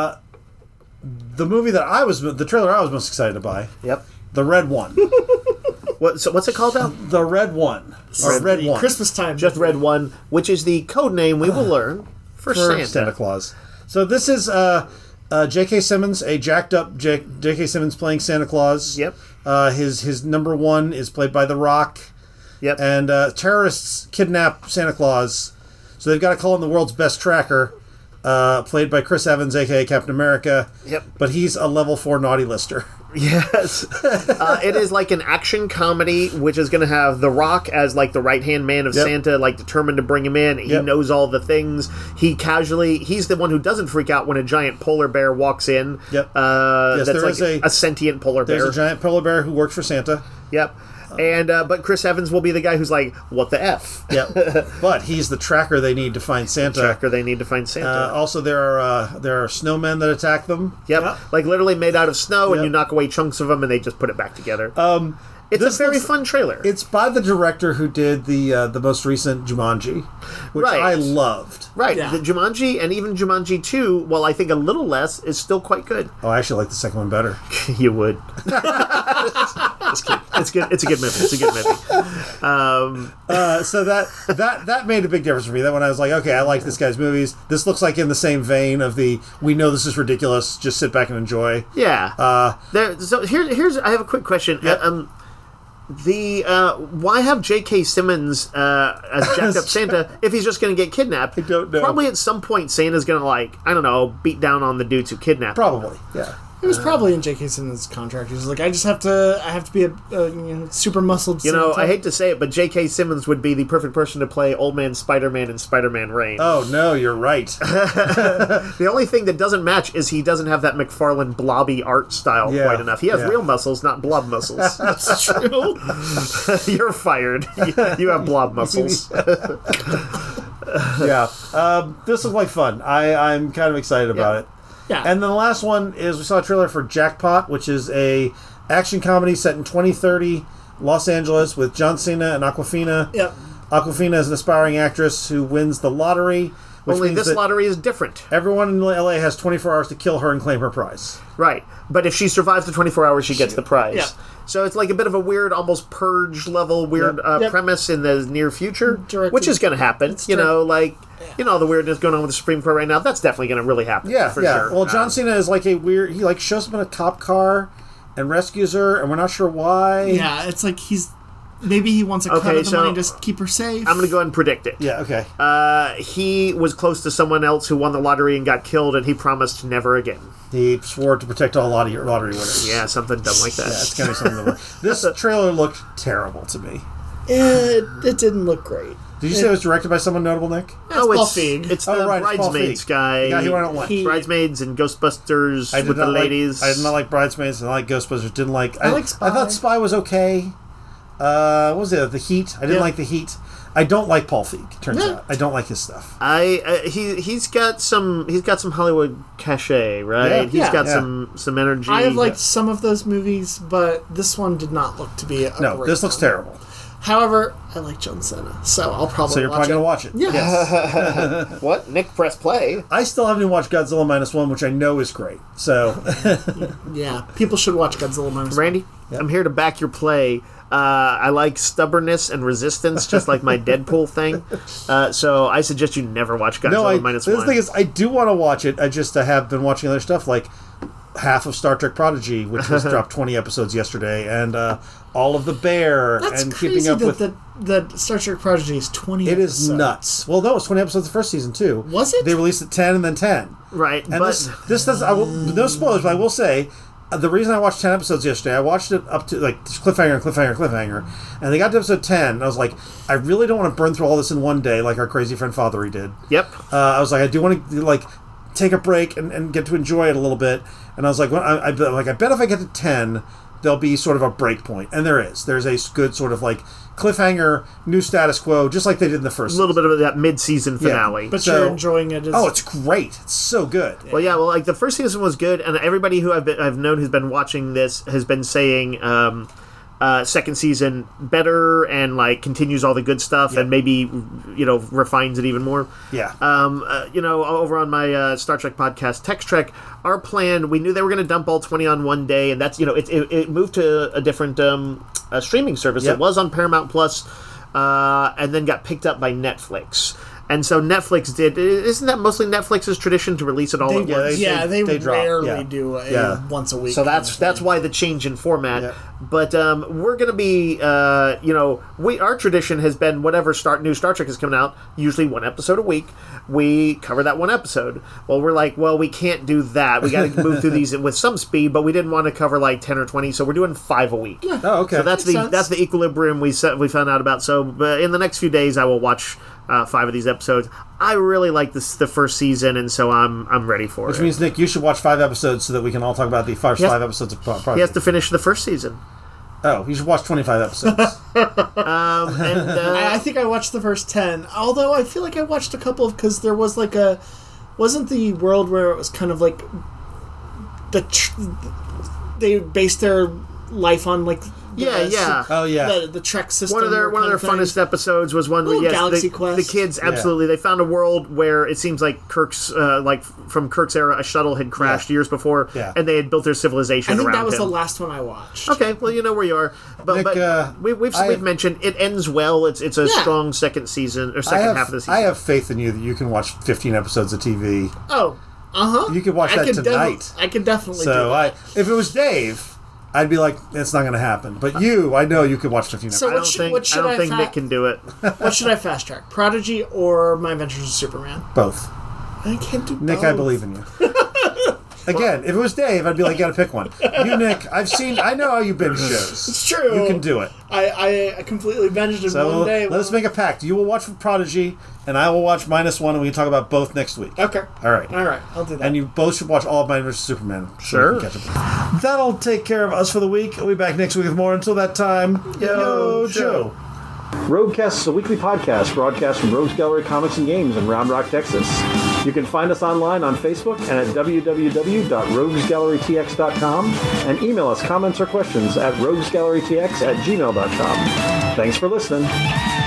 Speaker 2: The movie the trailer I was most excited to buy.
Speaker 3: Yep.
Speaker 2: The Red One.
Speaker 3: What's it called now?
Speaker 2: The Red One. Or Red One.
Speaker 4: Christmas time.
Speaker 3: Just Red One, which is the code name we will learn for Santa
Speaker 2: Claus. So this is J.K. Simmons, a jacked up J.K. Simmons playing Santa Claus.
Speaker 3: Yep.
Speaker 2: His number one is played by The Rock.
Speaker 3: Yep.
Speaker 2: And terrorists kidnap Santa Claus. So they've got to call in the world's best tracker, played by Chris Evans, a.k.a. Captain America.
Speaker 3: Yep.
Speaker 2: But he's a level 4 naughty lister.
Speaker 3: Yes. It is like an action comedy, which is going to have The Rock as the right-hand man of Santa, determined to bring him in. He knows all the things. He's the one who doesn't freak out when a giant polar bear walks in.
Speaker 2: Yep.
Speaker 3: Yes, that's a sentient polar bear.
Speaker 2: There's a giant polar bear who works for Santa.
Speaker 3: Yep. And but Chris Evans will be the guy who's like, what the F?
Speaker 2: Yep. But he's the tracker they need to find Santa. Also, there are snowmen that attack them.
Speaker 3: Yep. Literally made out of snow, and you knock away chunks of them, and they just put it back together. It's a very fun trailer.
Speaker 2: It's by the director who did the most recent Jumanji, which I loved.
Speaker 3: Right. Yeah. The Jumanji and even Jumanji 2, while I think a little less, is still quite good.
Speaker 2: Oh, I actually like the second one better.
Speaker 3: You would. It's good. It's a good movie.
Speaker 2: So that made a big difference for me. That when I was like, okay, I like this guy's movies. This looks like in the same vein of we know this is ridiculous. Just sit back and enjoy.
Speaker 3: Yeah. So here's I have a quick question.
Speaker 2: Yep.
Speaker 3: Why have J.K. Simmons as jacked up Santa if he's just going to get kidnapped?
Speaker 2: I don't know.
Speaker 3: Probably at some point Santa's going to beat down on the dudes who kidnapped him.
Speaker 2: Probably, yeah.
Speaker 4: It was probably in J.K. Simmons' contract. He was like, I have to be a super muscled.
Speaker 3: I hate to say it, but J.K. Simmons would be the perfect person to play Old Man Spider-Man in Spider-Man Reign.
Speaker 2: Oh no, you're right.
Speaker 3: The only thing that doesn't match is he doesn't have that McFarlane blobby art style quite enough. He has real muscles, not blob muscles.
Speaker 4: That's true.
Speaker 3: You're fired. You have blob muscles.
Speaker 2: Yeah. This looks like fun. I'm kind of excited about it.
Speaker 4: Yeah.
Speaker 2: And then the last one is we saw a trailer for Jackpot, which is a action comedy set in 2030 Los Angeles with John Cena and Awkwafina.
Speaker 4: Yep.
Speaker 2: Awkwafina is an aspiring actress who wins the lottery.
Speaker 3: Only this lottery is different.
Speaker 2: Everyone in LA has 24 hours to kill her and claim her prize.
Speaker 3: Right. But if she survives the 24 hours, she gets the prize.
Speaker 4: Yeah.
Speaker 3: So it's like a bit of a weird, almost Purge level weird premise in the near future, which is going to happen. The weirdness going on with the Supreme Court right now, that's definitely going to really happen.
Speaker 2: Yeah,
Speaker 3: for
Speaker 2: yeah.
Speaker 3: sure.
Speaker 2: Well, John Cena is like a weird... He like shows up in a cop car and rescues her, and we're not sure why.
Speaker 4: Yeah, it's like maybe he wants a cut of the money to keep her safe.
Speaker 3: I'm going to go ahead and predict it.
Speaker 2: Yeah, okay.
Speaker 3: He was close to someone else who won the lottery and got killed, and he promised never again.
Speaker 2: He swore to protect all lottery winners.
Speaker 3: Yeah, something dumb like that.
Speaker 2: Yeah, it's going to be something. This trailer looked terrible to me.
Speaker 4: It didn't look great.
Speaker 2: Did you say it was directed by someone notable, Nick?
Speaker 3: No,
Speaker 4: Paul Feig.
Speaker 3: It's the Bridesmaids guy.
Speaker 2: The guy who I don't like.
Speaker 3: Bridesmaids and Ghostbusters with the ladies.
Speaker 2: I did not like Bridesmaids and I like Ghostbusters. Didn't like...
Speaker 4: I like Spy.
Speaker 2: I thought Spy was okay. What was it? The Heat? I didn't like The Heat. I don't like Paul Feig, turns out. I don't like his stuff.
Speaker 3: He's got some Hollywood cachet, right? He's got some energy.
Speaker 4: I have liked some of those movies, but this one did not look to be a
Speaker 2: No,
Speaker 4: great
Speaker 2: this looks terrible.
Speaker 4: However, I like John Cena, so I'll probably
Speaker 2: So you're probably going to watch it.
Speaker 4: Yes.
Speaker 3: What? Nick, press play.
Speaker 2: I still haven't even watched Godzilla -1, which I know is great. So,
Speaker 4: Yeah, people should watch Godzilla -1.
Speaker 3: Randy, I'm here to back your play. I like stubbornness and resistance, just like my Deadpool thing. So I suggest you never watch Godzilla -1.
Speaker 2: The thing is, I do want to watch it. I have been watching other stuff, like half of Star Trek Prodigy, which has dropped 20 episodes yesterday, and all of The Bear,
Speaker 4: That's
Speaker 2: and
Speaker 4: crazy
Speaker 2: keeping up with...
Speaker 4: that Star Trek Prodigy is 20
Speaker 2: It
Speaker 4: episodes.
Speaker 2: is nuts. Well, no, it was 20 episodes the first season, too.
Speaker 4: Was it?
Speaker 2: They released it 10 and then 10.
Speaker 3: Right,
Speaker 2: And
Speaker 3: but
Speaker 2: this does... no spoilers, but I will say... The reason I watched 10 episodes yesterday, I watched it up to, like, cliffhanger, and they got to episode 10, and I was like, I really don't want to burn through all this in one day, like our crazy friend Fathery did.
Speaker 3: Yep.
Speaker 2: I was like, I do want to, like, take a break and get to enjoy it a little bit, and I was like, I bet if I get to 10, there'll be sort of a break point, and there is. There's a good sort of, like, cliffhanger, new status quo, just like they did in the first
Speaker 3: A little bit of that mid-season finale.
Speaker 4: But you're enjoying it.
Speaker 2: Oh, it's great. It's so good.
Speaker 3: Well, like the first season was good, and everybody who I've known who's been watching this has been saying second season better and like continues all the good stuff and maybe refines it even more.
Speaker 2: Yeah.
Speaker 3: Over on my Star Trek podcast, Text Trek, our plan, we knew they were going to dump all 20 on one day, and that's it moved to a different streaming service.
Speaker 2: Yep.
Speaker 3: It was on Paramount Plus, and then got picked up by Netflix. And so Netflix did. Isn't that mostly Netflix's tradition to release it all at once?
Speaker 4: They
Speaker 2: drop,
Speaker 4: rarely do a once a week.
Speaker 3: So that's why the change in format.
Speaker 2: Yeah.
Speaker 3: But we're going to be, our tradition has been whatever new Star Trek is coming out, usually one episode a week. We cover that one episode. Well, we're like, we can't do that. We got to move through these with some speed, but we didn't want to cover like 10 or 20, so we're doing 5 a week.
Speaker 4: Yeah.
Speaker 2: Oh, okay.
Speaker 3: So that's the equilibrium we found out about. So, but in the next few days, I will watch 5 of these episodes. I really like the first season, and so I'm ready for it.
Speaker 2: Which means, Nick, you should watch 5 episodes so that we can all talk about the first 5 episodes of Project.
Speaker 3: He has to finish the first season.
Speaker 2: Oh, you should watch 25 episodes.
Speaker 4: I think I watched the first 10, although I feel like I watched a couple because there was like wasn't the world where it was kind of like they based their life on like
Speaker 2: Oh yeah.
Speaker 4: The Trek system.
Speaker 3: One of their funnest episodes was one where
Speaker 4: Galaxy Quest.
Speaker 3: The kids absolutely they found a world where it seems like Kirk's from Kirk's era a shuttle had crashed years before and they had built their civilization around him.
Speaker 4: I think that was the last one I watched.
Speaker 3: Okay, well you know where you are, but,
Speaker 2: Nick,
Speaker 3: we've mentioned it ends well. It's a strong second season or second half of the season.
Speaker 2: I have faith in you that you can watch 15 episodes of TV.
Speaker 4: Oh,
Speaker 2: You could watch that tonight.
Speaker 4: I could definitely.
Speaker 2: So
Speaker 4: do that.
Speaker 2: if it was Dave, I'd be like, it's not going to happen. But I know you could watch 15 episodes.
Speaker 4: So
Speaker 3: I don't think Nick can do it.
Speaker 4: What should I fast track? Prodigy or My Adventures with Superman?
Speaker 2: Both.
Speaker 4: I can't do
Speaker 2: Nick,
Speaker 4: both.
Speaker 2: I believe in you. Again, if it was Dave, I'd be like, gotta pick one. You, Nick, I know how you binge shows.
Speaker 4: It's true.
Speaker 2: You can do it.
Speaker 4: I completely binged in one day.
Speaker 2: Let us make a pact. You will watch Prodigy, and I will watch -1, and we can talk about both next week.
Speaker 4: Okay.
Speaker 2: All right.
Speaker 4: I'll do that.
Speaker 2: And you both should watch all of Batman vs. Superman.
Speaker 3: Sure.
Speaker 2: That'll take care of us for the week. We'll be back next week with more. Until that time, yo, Joe.
Speaker 1: Roguecast is a weekly podcast broadcast from Rogues Gallery Comics and Games in Round Rock, Texas. You can find us online on Facebook and at www.roguesgallerytx.com and email us comments or questions at roguesgallerytx@gmail.com. Thanks for listening.